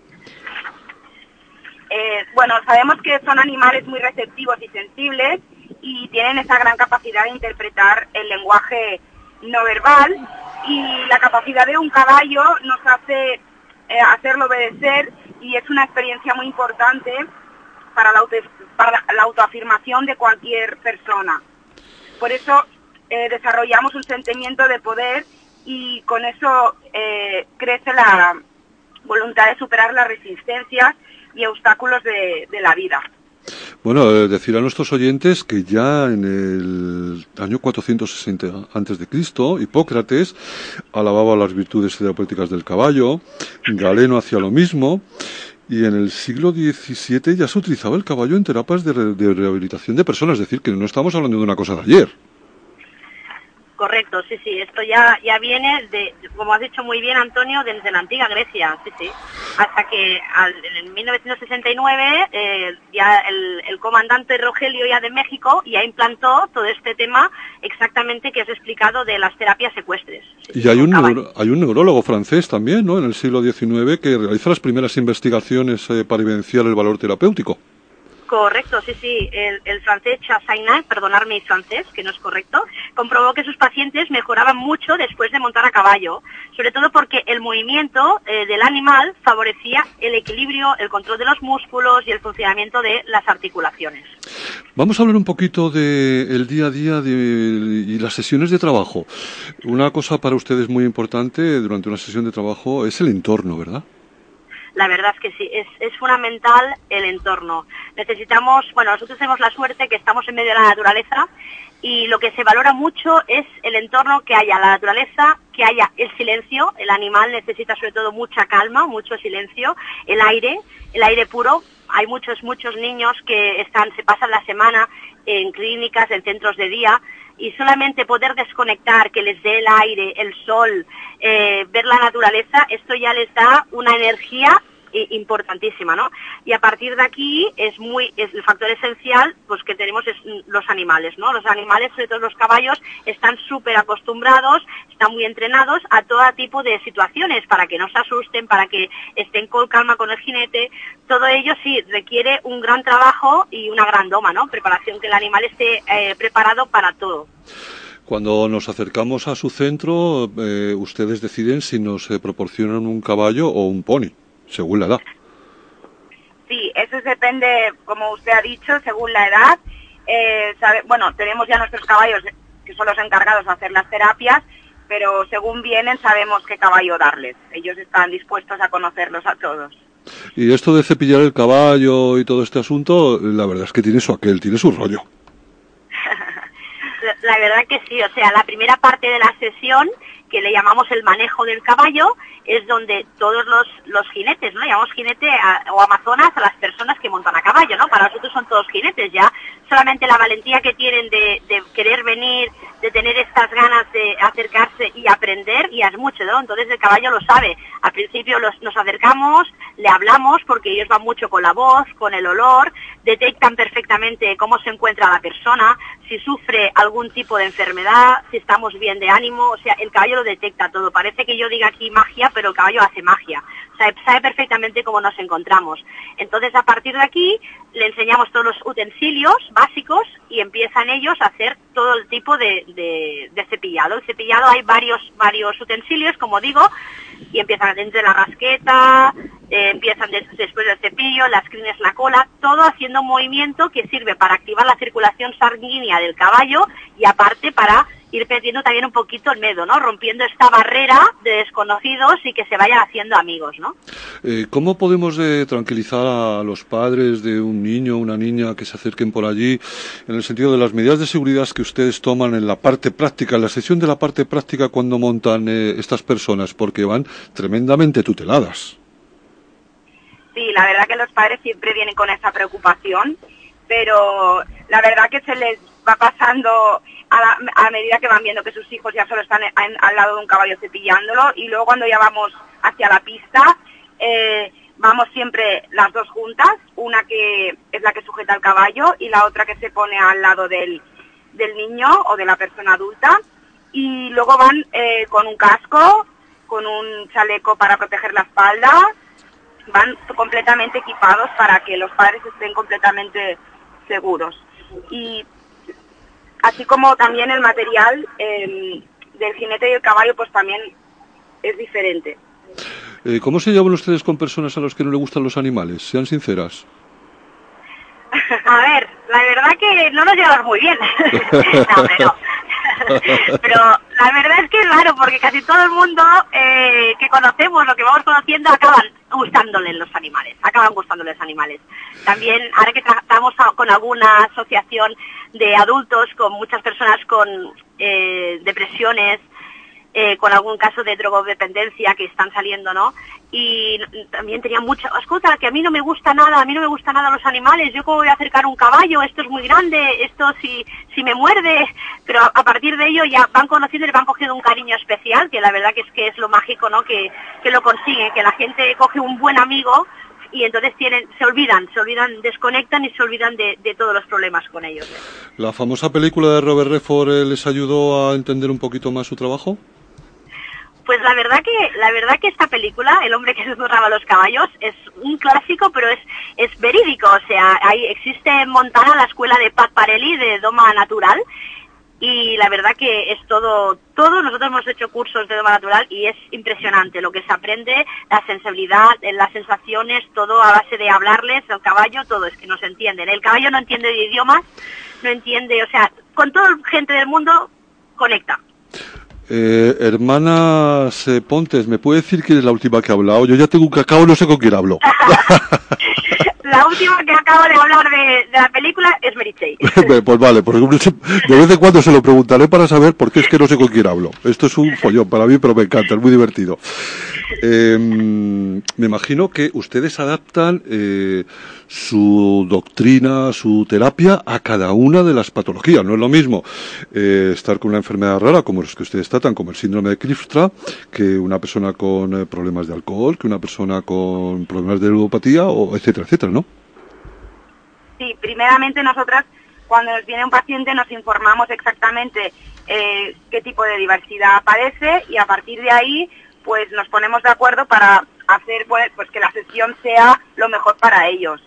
I: Bueno, sabemos que son animales muy receptivos y sensibles y tienen esa gran capacidad de interpretar el lenguaje no verbal y la capacidad de un caballo nos hace hacerlo obedecer, y es una experiencia muy importante para la autoafirmación de cualquier persona. Por eso desarrollamos un sentimiento de poder, y con eso crece la voluntad de superar las resistencias y obstáculos de la vida.
C: Bueno, decir a nuestros oyentes que ya en el año 460 a.C., Hipócrates alababa las virtudes terapéuticas del caballo, Galeno hacía lo mismo, y en el siglo XVII ya se utilizaba el caballo en terapias de rehabilitación de personas, es decir, que no estamos hablando de una cosa de ayer.
H: Correcto, sí, esto ya viene como has dicho muy bien, Antonio, desde la antigua Grecia, sí, hasta que en 1969 ya el comandante Rogelio ya de México ya implantó todo este tema exactamente que has explicado de las terapias ecuestres.
C: Y hay un neurólogo francés también, ¿no?, en el siglo XIX, que realiza las primeras investigaciones para evidenciar el valor terapéutico.
H: Correcto, sí. El francés Chassaignac, perdonarme mi francés, que no es correcto, comprobó que sus pacientes mejoraban mucho después de montar a caballo, sobre todo porque el movimiento del animal favorecía el equilibrio, el control de los músculos y el funcionamiento de las articulaciones.
C: Vamos a hablar un poquito del día a día y las sesiones de trabajo. Una cosa para ustedes muy importante durante una sesión de trabajo es el entorno, ¿verdad?
H: La verdad es que sí, es fundamental el entorno. Nosotros tenemos la suerte que estamos en medio de la naturaleza, y lo que se valora mucho es el entorno, que haya la naturaleza, que haya el silencio. El animal necesita sobre todo mucha calma, mucho silencio, el aire puro. Hay muchos niños que se pasan la semana en clínicas, en centros de día, y solamente poder desconectar, que les dé el aire, el sol, ver la naturaleza, esto ya les da una energía importantísima, ¿no? Y a partir de aquí es el factor esencial, pues, que tenemos es los animales, ¿no? Los animales, sobre todo los caballos, están súper acostumbrados, están muy entrenados a todo tipo de situaciones, para que no se asusten, para que estén con calma con el jinete. Todo ello sí requiere un gran trabajo y una gran doma, ¿no? Preparación, que el animal esté preparado para todo.
C: Cuando nos acercamos a su centro, ustedes deciden si nos proporcionan un caballo o un pony, según la edad.
I: Sí, eso depende, como usted ha dicho, según la edad. Tenemos ya nuestros caballos, que son los encargados de hacer las terapias, pero según vienen sabemos qué caballo darles. Ellos están dispuestos a conocerlos a todos.
C: Y esto de cepillar el caballo y todo este asunto, la verdad es que tiene su rollo.
H: La verdad que sí, o sea, la primera parte de la sesión, que le llamamos el manejo del caballo, es donde todos los jinetes, ¿no? Llamamos jinete o amazonas a las personas que montan a caballo, ¿no? Para nosotros son todos jinetes ya. Solamente la valentía que tienen de querer venir, de tener estas ganas de acercarse y aprender, y es mucho, ¿no? Entonces el caballo lo sabe. Al principio nos acercamos, le hablamos, porque ellos van mucho con la voz, con el olor, detectan perfectamente cómo se encuentra la persona, si sufre algún tipo de enfermedad, si estamos bien de ánimo. O sea, el caballo lo detecta todo. Parece que yo diga aquí magia, pero el caballo hace magia. Sabe perfectamente cómo nos encontramos. Entonces, a partir de aquí, le enseñamos todos los utensilios básicos, y empiezan ellos a hacer todo el tipo de cepillado. El cepillado, hay varios utensilios, como digo, y empiezan desde la rasqueta, empiezan después del cepillo, las crines, la cola, todo haciendo un movimiento que sirve para activar la circulación sanguínea del caballo, y aparte para ir perdiendo también un poquito el miedo, ¿no? Rompiendo esta barrera de desconocidos y que se vayan haciendo amigos, ¿no?
C: ¿Cómo podemos tranquilizar a los padres de un niño o una niña que se acerquen por allí, en el sentido de las medidas de seguridad que ustedes toman en la parte práctica, en la sesión de la parte práctica, cuando montan estas personas? Porque van tremendamente tuteladas.
I: Sí, la verdad que los padres siempre vienen con esa preocupación, pero la verdad que se les va pasando a medida que van viendo que sus hijos ya solo están al lado de un caballo cepillándolo, y luego cuando ya vamos hacia la pista, vamos siempre las dos juntas, una que es la que sujeta al caballo y la otra que se pone al lado del niño o de la persona adulta, y luego van con un casco, con un chaleco para proteger la espalda, van completamente equipados para que los padres estén completamente seguros. Y así como también el material del jinete y el caballo pues también es diferente.
C: ¿Cómo se llevan ustedes con personas a las que no les gustan los animales? Sean sinceras.
H: A ver, la verdad que no nos llevamos muy bien. No, pero la verdad es que es raro, porque casi todo el mundo que conocemos, lo que vamos conociendo, acaban gustándoles los animales. También, ahora que tratamos con alguna asociación de adultos, con muchas personas con depresiones, con algún caso de drogodependencia que están saliendo, ¿no? Y también tenía mucha escucha, que a mí no me gusta nada los animales. Yo cómo voy a acercar un caballo, esto es muy grande, esto si me muerde. Pero a partir de ello ya van conociendo y van cogiendo un cariño especial, que la verdad que es lo mágico, ¿no? Que lo consigue, que la gente coge un buen amigo y entonces se olvidan, desconectan y se olvidan de todos los problemas con ellos.
C: ¿La famosa película de Robert Redford les ayudó a entender un poquito más su trabajo?
H: Pues la verdad que esta película, El hombre que susurraba a los caballos, es un clásico, pero es verídico. O sea, existe en Montana la escuela de Pat Parelli de Doma Natural, y la verdad que es todo, nosotros hemos hecho cursos de Doma Natural y es impresionante lo que se aprende, la sensibilidad, las sensaciones, todo a base de hablarles, el caballo, todo, es que no se entienden. El caballo no entiende de idiomas, no entiende, o sea, con toda gente del mundo conecta.
C: Hermanas Pontes, ¿me puede decir quién es la última que ha hablado? Yo ya tengo un cacao, no sé con quién hablo.
H: La última que acabo de hablar de la película es Meritxell.
C: Pues vale, porque de vez en cuando se lo preguntaré para saber por qué es que no sé con quién hablo. Esto es un follón para mí, pero me encanta, es muy divertido. Me imagino que ustedes adaptan su doctrina, su terapia a cada una de las patologías. No es lo mismo estar con una enfermedad rara como los que ustedes tratan, como el síndrome de Cliftra, que una persona con problemas de alcohol, que una persona con problemas de ludopatía, o etcétera, etcétera, ¿no?
I: Sí, primeramente nosotras, cuando nos viene un paciente, nos informamos exactamente qué tipo de diversidad padece, y a partir de ahí pues nos ponemos de acuerdo para hacer pues que la sesión sea lo mejor para ellos.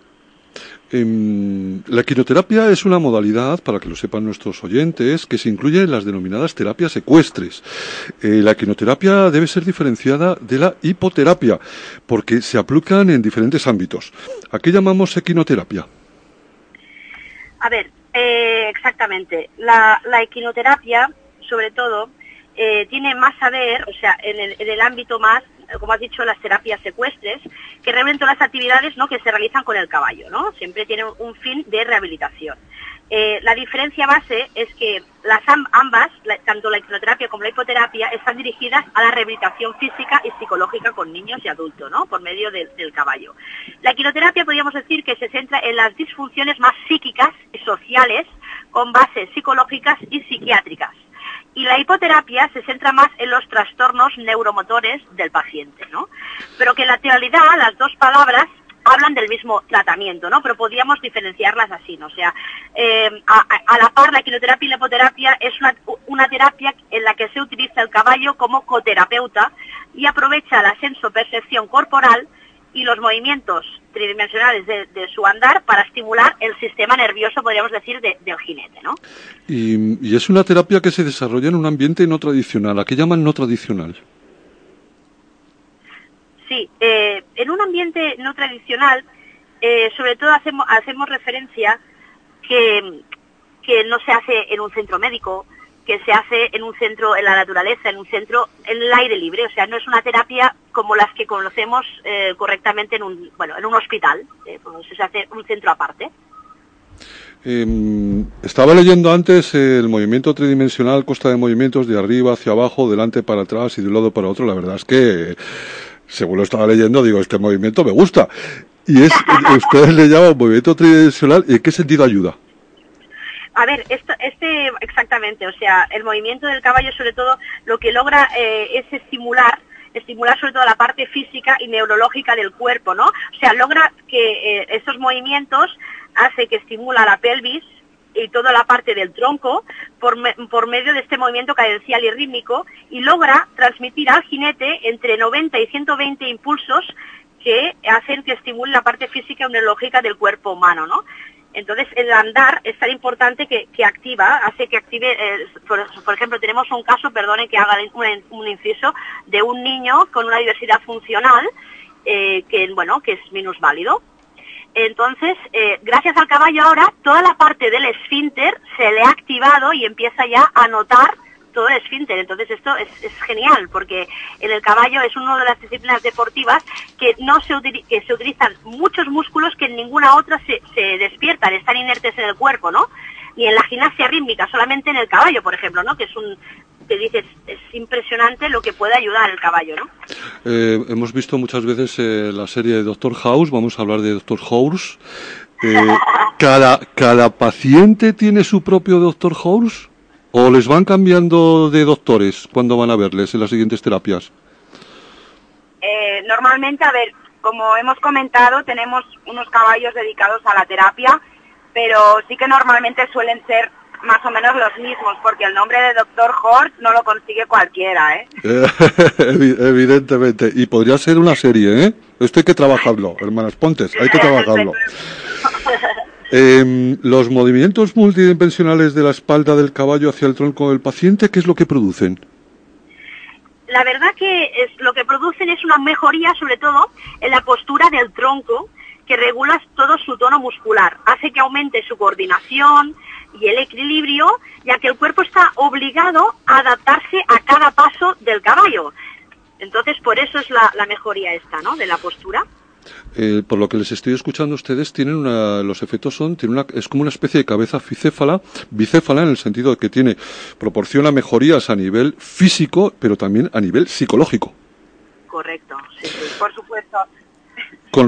C: La equinoterapia es una modalidad, para que lo sepan nuestros oyentes, que se incluye en las denominadas terapias ecuestres. La equinoterapia debe ser diferenciada de la hipoterapia, porque se aplican en diferentes ámbitos. ¿A qué llamamos equinoterapia?
H: A ver, exactamente. La equinoterapia, sobre todo, tiene más a ver, o sea, en el ámbito más, como has dicho, las terapias ecuestres, que realmente las actividades, ¿no?, que se realizan con el caballo, ¿no? Siempre tienen un fin de rehabilitación. La diferencia base es que ambas, tanto la equinoterapia como la hipoterapia, están dirigidas a la rehabilitación física y psicológica con niños y adultos, ¿no?, por medio del caballo. La equinoterapia podríamos decir que se centra en las disfunciones más psíquicas y sociales, con bases psicológicas y psiquiátricas. Y la hipoterapia se centra más en los trastornos neuromotores del paciente, ¿no? Pero que en la realidad las dos palabras hablan del mismo tratamiento, ¿no? Pero podríamos diferenciarlas así, ¿no? O sea, a la par, la equinoterapia y la hipoterapia es una terapia en la que se utiliza el caballo como coterapeuta y aprovecha la sensopercepción corporal y los movimientos tridimensionales de su andar para estimular el sistema nervioso, podríamos decir, del jinete, ¿no?
C: Y es una terapia que se desarrolla en un ambiente no tradicional. ¿A qué llaman no tradicional?
H: Sí, en un ambiente no tradicional, sobre todo hacemos referencia que no se hace en un centro médico, que se hace en un centro en la naturaleza, en un centro en el aire libre. O sea, no es una terapia como las que conocemos correctamente en un hospital, se hace un centro aparte.
C: Estaba leyendo antes el movimiento tridimensional, consta de movimientos de arriba hacia abajo, delante para atrás y de un lado para otro. La verdad es que, según lo estaba leyendo, digo, este movimiento me gusta. Y ustedes le llaman movimiento tridimensional, ¿y en qué sentido ayuda?
H: A ver, exactamente, o sea, el movimiento del caballo sobre todo lo que logra es estimular sobre todo la parte física y neurológica del cuerpo, ¿no? O sea, logra que estos movimientos hace que estimula la pelvis y toda la parte del tronco por medio de este movimiento cadencial y rítmico, y logra transmitir al jinete entre 90 y 120 impulsos que hacen que estimule la parte física y neurológica del cuerpo humano, ¿no? Entonces, el andar es tan importante que hace que active, por ejemplo, tenemos un caso, perdone que haga un inciso, de un niño con una diversidad funcional que es minusválido. Entonces, gracias al caballo ahora, toda la parte del esfínter se le ha activado y empieza ya a notar todo el esfínter. Entonces esto es genial, porque en el caballo es una de las disciplinas deportivas que se utilizan muchos músculos que en ninguna otra se despiertan, están inertes en el cuerpo, ¿no? Ni en la gimnasia rítmica, solamente en el caballo, por ejemplo, ¿no? Que dices, es impresionante lo que puede ayudar el caballo, ¿no?
C: Hemos visto muchas veces la serie de Doctor House, vamos a hablar de Doctor House. ¿Cada paciente tiene su propio Doctor House? ¿O les van cambiando de doctores cuando van a verles en las siguientes terapias?
I: Normalmente, a ver, como hemos comentado, tenemos unos caballos dedicados a la terapia, pero sí que normalmente suelen ser más o menos los mismos, porque el nombre de Dr. Horst no lo consigue cualquiera, ¿eh?
C: Evidentemente. Y podría ser una serie, ¿eh? Esto hay que trabajarlo, hermanas Pontes, hay que trabajarlo. Los movimientos multidimensionales de la espalda del caballo hacia el tronco del paciente, ¿qué es lo que producen?
H: La verdad que lo que producen es una mejoría, sobre todo, en la postura del tronco, que regula todo su tono muscular. Hace que aumente su coordinación y el equilibrio, ya que el cuerpo está obligado a adaptarse a cada paso del caballo. Entonces, por eso es la mejoría esta, ¿no?, de la postura.
C: Por lo que les estoy escuchando, ustedes tienen los efectos es como una especie de cabeza bicéfala en el sentido de que proporciona mejorías a nivel físico, pero también a nivel psicológico.
H: Correcto, sí,
I: por supuesto.
C: Con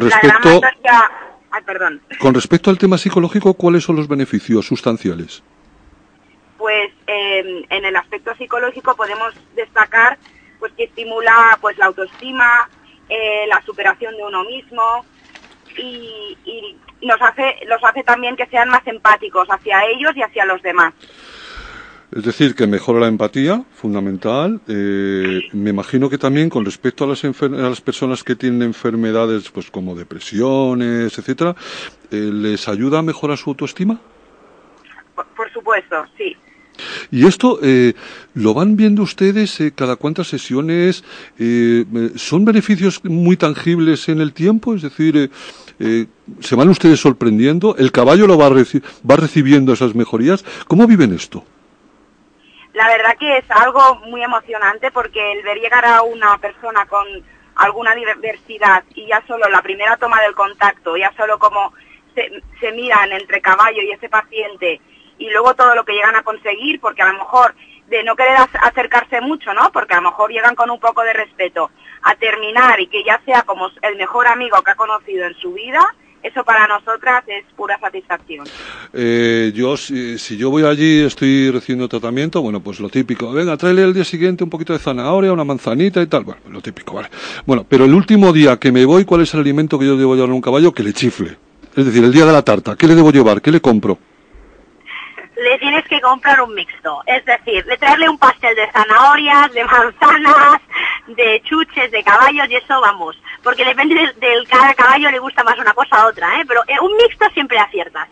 C: respecto al tema psicológico, ¿cuáles son los beneficios sustanciales?
I: Pues en el aspecto psicológico podemos destacar pues que estimula pues la autoestima, la superación de uno mismo y los hace también que sean más empáticos hacia ellos y hacia los demás.
C: Es decir, que mejora la empatía, fundamental. Me imagino que también con respecto a las personas que tienen enfermedades pues como depresiones, etcétera, ¿les ayuda a mejorar su autoestima?
I: Por supuesto, sí.
C: ¿Y esto lo van viendo ustedes cada cuántas sesiones? ¿Son beneficios muy tangibles en el tiempo? Es decir, ¿se van ustedes sorprendiendo? ¿El caballo lo va recibiendo esas mejorías? ¿Cómo viven esto?
I: La verdad que es algo muy emocionante, porque el ver llegar a una persona con alguna diversidad y ya solo la primera toma del contacto, ya solo como se miran entre caballo y ese paciente, y luego todo lo que llegan a conseguir, porque a lo mejor de no querer acercarse mucho, ¿no? Porque a lo mejor llegan con un poco de respeto, a terminar y que ya sea como el mejor amigo que ha conocido en su vida, eso para nosotras es pura satisfacción.
C: Si yo voy allí, estoy recibiendo tratamiento, bueno, pues lo típico, venga, tráele el día siguiente un poquito de zanahoria, una manzanita y tal, bueno, lo típico, vale. Bueno, pero el último día que me voy, ¿cuál es el alimento que yo debo llevar a un caballo? Que le chifle. Es decir, el día de la tarta, ¿qué le debo llevar? ¿Qué le compro?
H: Le tienes que comprar un mixto, es decir, de traerle un pastel de zanahorias, de manzanas, de chuches, de caballos, y eso vamos, porque depende del cada caballo le gusta más una cosa a otra, pero un mixto siempre aciertas.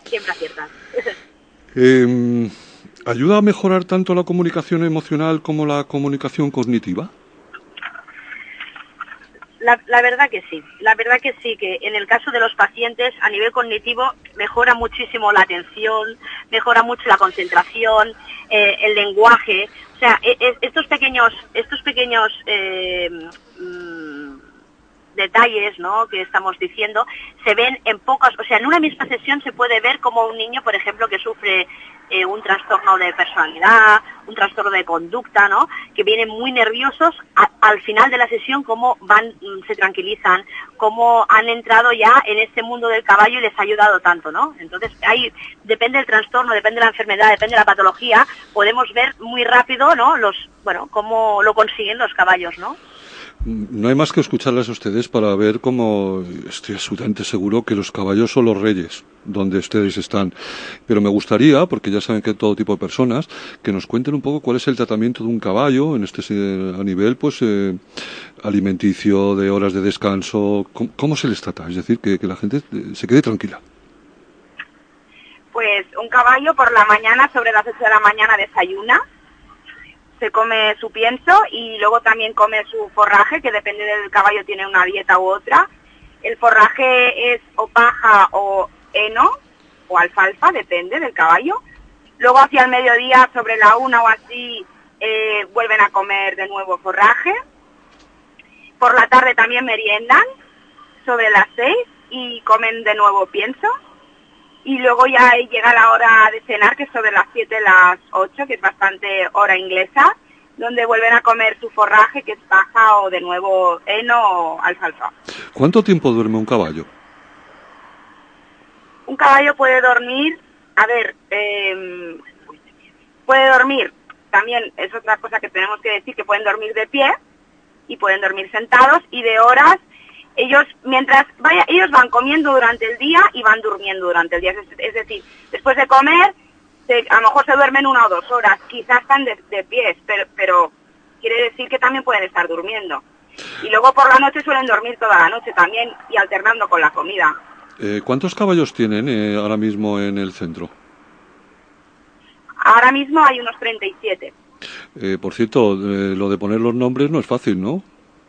C: ¿Ayuda a mejorar tanto la comunicación emocional como la comunicación cognitiva?
H: La verdad que sí, que en el caso de los pacientes a nivel cognitivo mejora muchísimo la atención, mejora mucho la concentración, el lenguaje, o sea, estos pequeños detalles, ¿no?, que estamos diciendo, se ven en pocas, o sea, en una misma sesión se puede ver como un niño, por ejemplo, que sufre un trastorno de personalidad, un trastorno de conducta, ¿no?, que vienen muy nerviosos, al final de la sesión cómo se tranquilizan, cómo han entrado ya en este mundo del caballo y les ha ayudado tanto, ¿no? Entonces, depende del trastorno, depende de la enfermedad, depende de la patología, podemos ver muy rápido, ¿no?, cómo lo consiguen los caballos, ¿no?
C: No hay más que escucharles a ustedes para ver cómo, estoy absolutamente seguro que los caballos son los reyes donde ustedes están. Pero me gustaría, porque ya saben que hay todo tipo de personas, que nos cuenten un poco cuál es el tratamiento de un caballo a nivel alimenticio, de horas de descanso, cómo se les trata, es decir, que la gente se quede tranquila.
I: Pues un caballo por la mañana, sobre las 8 de la mañana desayuna, se come su pienso y luego también come su forraje, que depende del caballo, tiene una dieta u otra. El forraje es o paja o heno o alfalfa, depende del caballo. Luego hacia el mediodía, sobre la 1 o así, vuelven a comer de nuevo forraje. Por la tarde también meriendan, sobre las 6, y comen de nuevo pienso. Y luego ya llega la hora de cenar, que es sobre las 7, las 8, que es bastante hora inglesa, donde vuelven a comer su forraje, que es paja o de nuevo heno o alfalfa.
C: ¿Cuánto tiempo duerme un caballo?
I: Un caballo puede dormir, puede dormir, también es otra cosa que tenemos que decir, que pueden dormir de pie y pueden dormir sentados, y de horas. Ellos van comiendo durante el día y van durmiendo durante el día. Es decir, después de comer, a lo mejor se duermen 1 o 2 horas, quizás están de pies, pero quiere decir que también pueden estar durmiendo. Y luego por la noche suelen dormir toda la noche también, y alternando con la comida.
C: ¿Cuántos caballos tienen ahora mismo en el centro?
I: Ahora mismo hay unos 37.
C: Por cierto, lo de poner los nombres no es fácil, ¿no?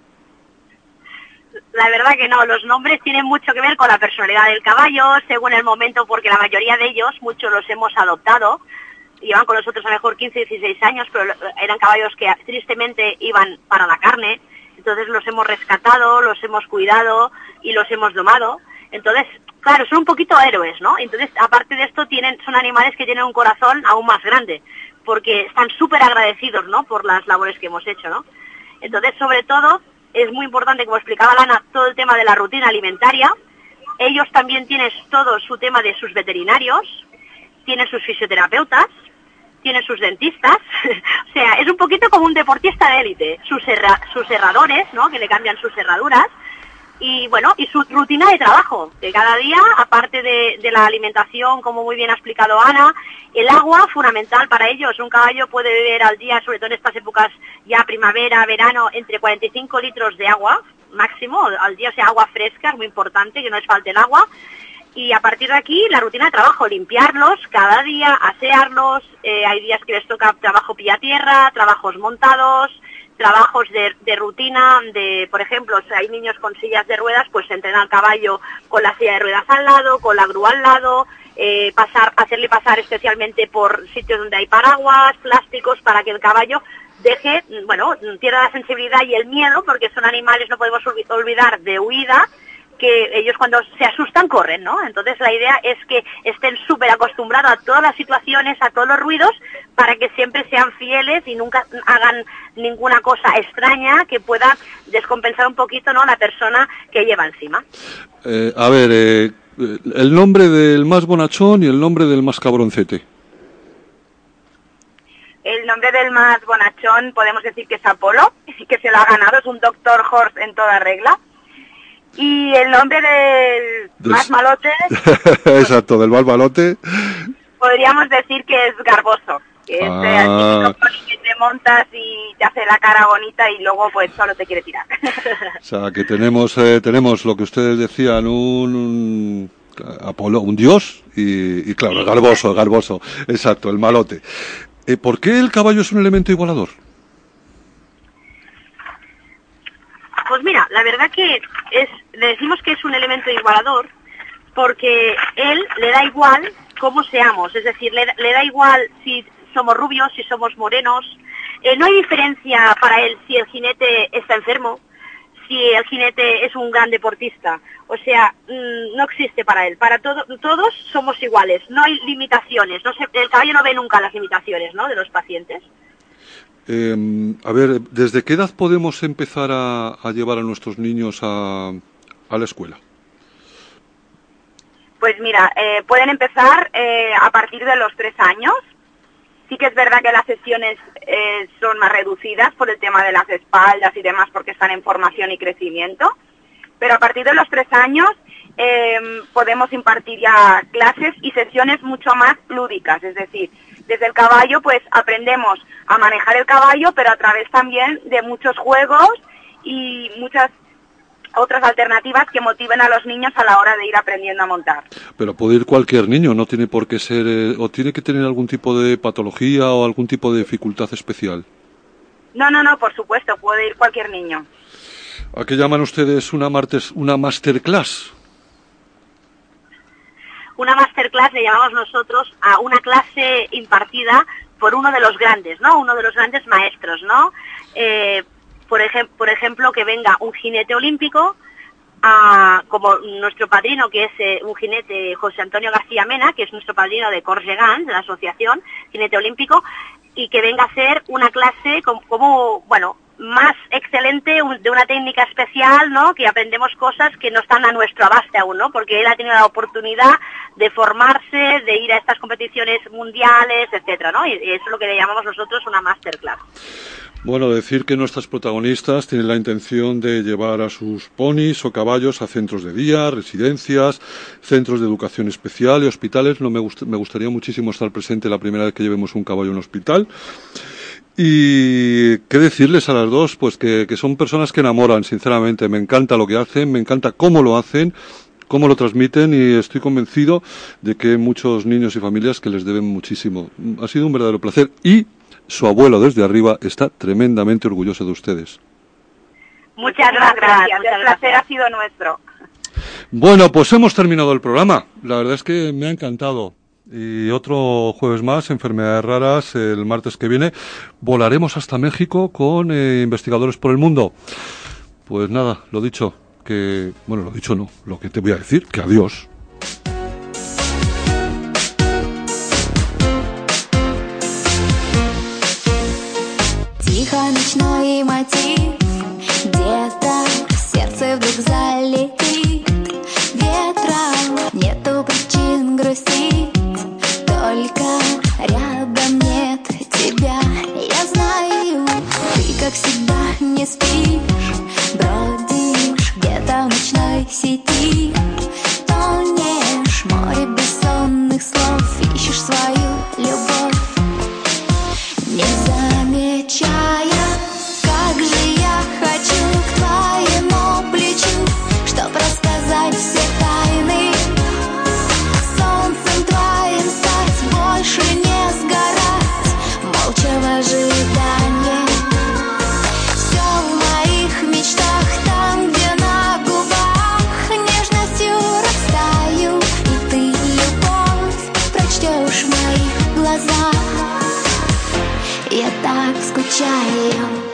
H: La verdad que no, los nombres tienen mucho que ver con la personalidad del caballo, según el momento, porque la mayoría de ellos, muchos los hemos adoptado, llevan con nosotros a lo mejor 15, 16 años, pero eran caballos que tristemente iban para la carne, entonces los hemos rescatado, los hemos cuidado y los hemos domado. Entonces, claro, son un poquito héroes, ¿no? Entonces, aparte de esto, son animales que tienen un corazón aún más grande, porque están súper agradecidos, ¿no?, por las labores que hemos hecho, ¿no? Entonces, sobre todo, es muy importante, como explicaba Lana, todo el tema de la rutina alimentaria. Ellos también tienen todo su tema de sus veterinarios, tienen sus fisioterapeutas, tienen sus dentistas, o sea, es un poquito como un deportista de élite, sus herradores, ¿no?, que le cambian sus herraduras, y bueno, y su rutina de trabajo, que cada día, aparte de la alimentación, como muy bien ha explicado Ana, el agua fundamental para ellos. Un caballo puede beber al día, sobre todo en estas épocas ya primavera, verano, entre 45 litros de agua máximo al día, o sea, agua fresca, es muy importante que no les falte el agua. Y a partir de aquí, la rutina de trabajo, limpiarlos cada día, asearlos, hay días que les toca trabajo pilla tierra, trabajos montados, trabajos de rutina, por ejemplo, si hay niños con sillas de ruedas, pues se entrena al caballo con la silla de ruedas al lado, con la grúa al lado, hacerle pasar especialmente por sitios donde hay paraguas, plásticos, para que el caballo pierda la sensibilidad y el miedo, porque son animales, no podemos olvidar, de huida, que ellos cuando se asustan corren, ¿no? Entonces la idea es que estén súper acostumbrados a todas las situaciones, a todos los ruidos, para que siempre sean fieles y nunca hagan ninguna cosa extraña que pueda descompensar un poquito, ¿no?, la persona que lleva encima.
C: El nombre del más bonachón y el nombre del más cabroncete.
I: El nombre del más bonachón podemos decir que es Apolo, que se lo ha ganado, es un Dr. Horse en toda regla. Y el nombre del más malote...
C: Exacto, del más malote.
I: Podríamos decir que es Garboso, que es el típico pony que te montas y te hace la cara bonita y luego pues solo te quiere tirar.
C: O sea, que tenemos lo que ustedes decían, un Apolo, un dios, y claro, sí, Garboso, exacto, el malote. ¿Por qué el caballo es un elemento igualador?
H: Pues mira, la verdad que le decimos que es un elemento igualador porque él le da igual cómo seamos, es decir, le da igual si somos rubios, si somos morenos, no hay diferencia para él si el jinete está enfermo, si el jinete es un gran deportista, o sea, no existe para él, para todos somos iguales, no hay limitaciones, el caballo no ve nunca las limitaciones, ¿no?, de los pacientes.
C: ¿Desde qué edad podemos empezar a llevar a nuestros niños a la escuela?
I: Pues mira, pueden empezar a partir de los 3 años. Sí que es verdad que las sesiones son más reducidas por el tema de las espaldas y demás, porque están en formación y crecimiento. Pero a partir de los 3 años podemos impartir ya clases y sesiones mucho más lúdicas, es decir, desde el caballo pues aprendemos a manejar el caballo, pero a través también de muchos juegos y muchas otras alternativas que motiven a los niños a la hora de ir aprendiendo a montar.
C: Pero puede ir cualquier niño, no tiene por qué ser, o tiene que tener algún tipo de patología o algún tipo de dificultad especial.
I: No, por supuesto, puede ir cualquier niño.
C: ¿A qué llaman ustedes una masterclass?
H: Una masterclass le llamamos nosotros a una clase impartida por uno de los grandes, ¿no? Uno de los grandes maestros, ¿no? Por ejemplo, que venga un jinete olímpico, como nuestro padrino, que es un jinete, José Antonio García Mena, que es nuestro padrino de Corts Gegants, de la asociación Jinete Olímpico, y que venga a hacer una clase como más excelente, de una técnica especial, ¿no? Que aprendemos cosas que no están a nuestro abaste aún, ¿no? Porque él ha tenido la oportunidad de formarse, de ir a estas competiciones mundiales, etcétera, ¿no? Y eso es lo que le llamamos nosotros una masterclass.
C: Bueno, decir que nuestras protagonistas tienen la intención de llevar a sus ponis o caballos a centros de día, residencias, centros de educación especial y hospitales. Me gustaría muchísimo estar presente la primera vez que llevemos un caballo a un hospital. Y qué decirles a las dos, pues que son personas que enamoran, sinceramente. Me encanta lo que hacen, me encanta cómo lo hacen, cómo lo transmiten, y estoy convencido de que hay muchos niños y familias que les deben muchísimo. Ha sido un verdadero placer, y su abuelo desde arriba está tremendamente orgulloso de ustedes.
I: Muchas gracias. El placer ha sido nuestro.
C: Bueno, pues hemos terminado el programa. La verdad es que me ha encantado. Y otro jueves más, enfermedades raras, el martes que viene. Volaremos hasta México con investigadores por el mundo. Pues nada, lo dicho, lo que te voy a decir, que adiós.
G: Тихо ночной мотив, где-то сердце вдруг залетит ветром, нету причин грустить, только рядом нет тебя. Я знаю, ты как всегда не спишь, бродишь где-то в ночной сети, тонешь в море бессонных слов, ищешь свою любовь, не замечая, как же я хочу к твоему плечу, чтоб рассказать все тайны, солнцем твоим стать, больше не сгорать, молча в ожидании. Все в моих мечтах, там, где на губах нежностью растаю, и ты любовь прочтешь в моих глазах. Я так скучаю.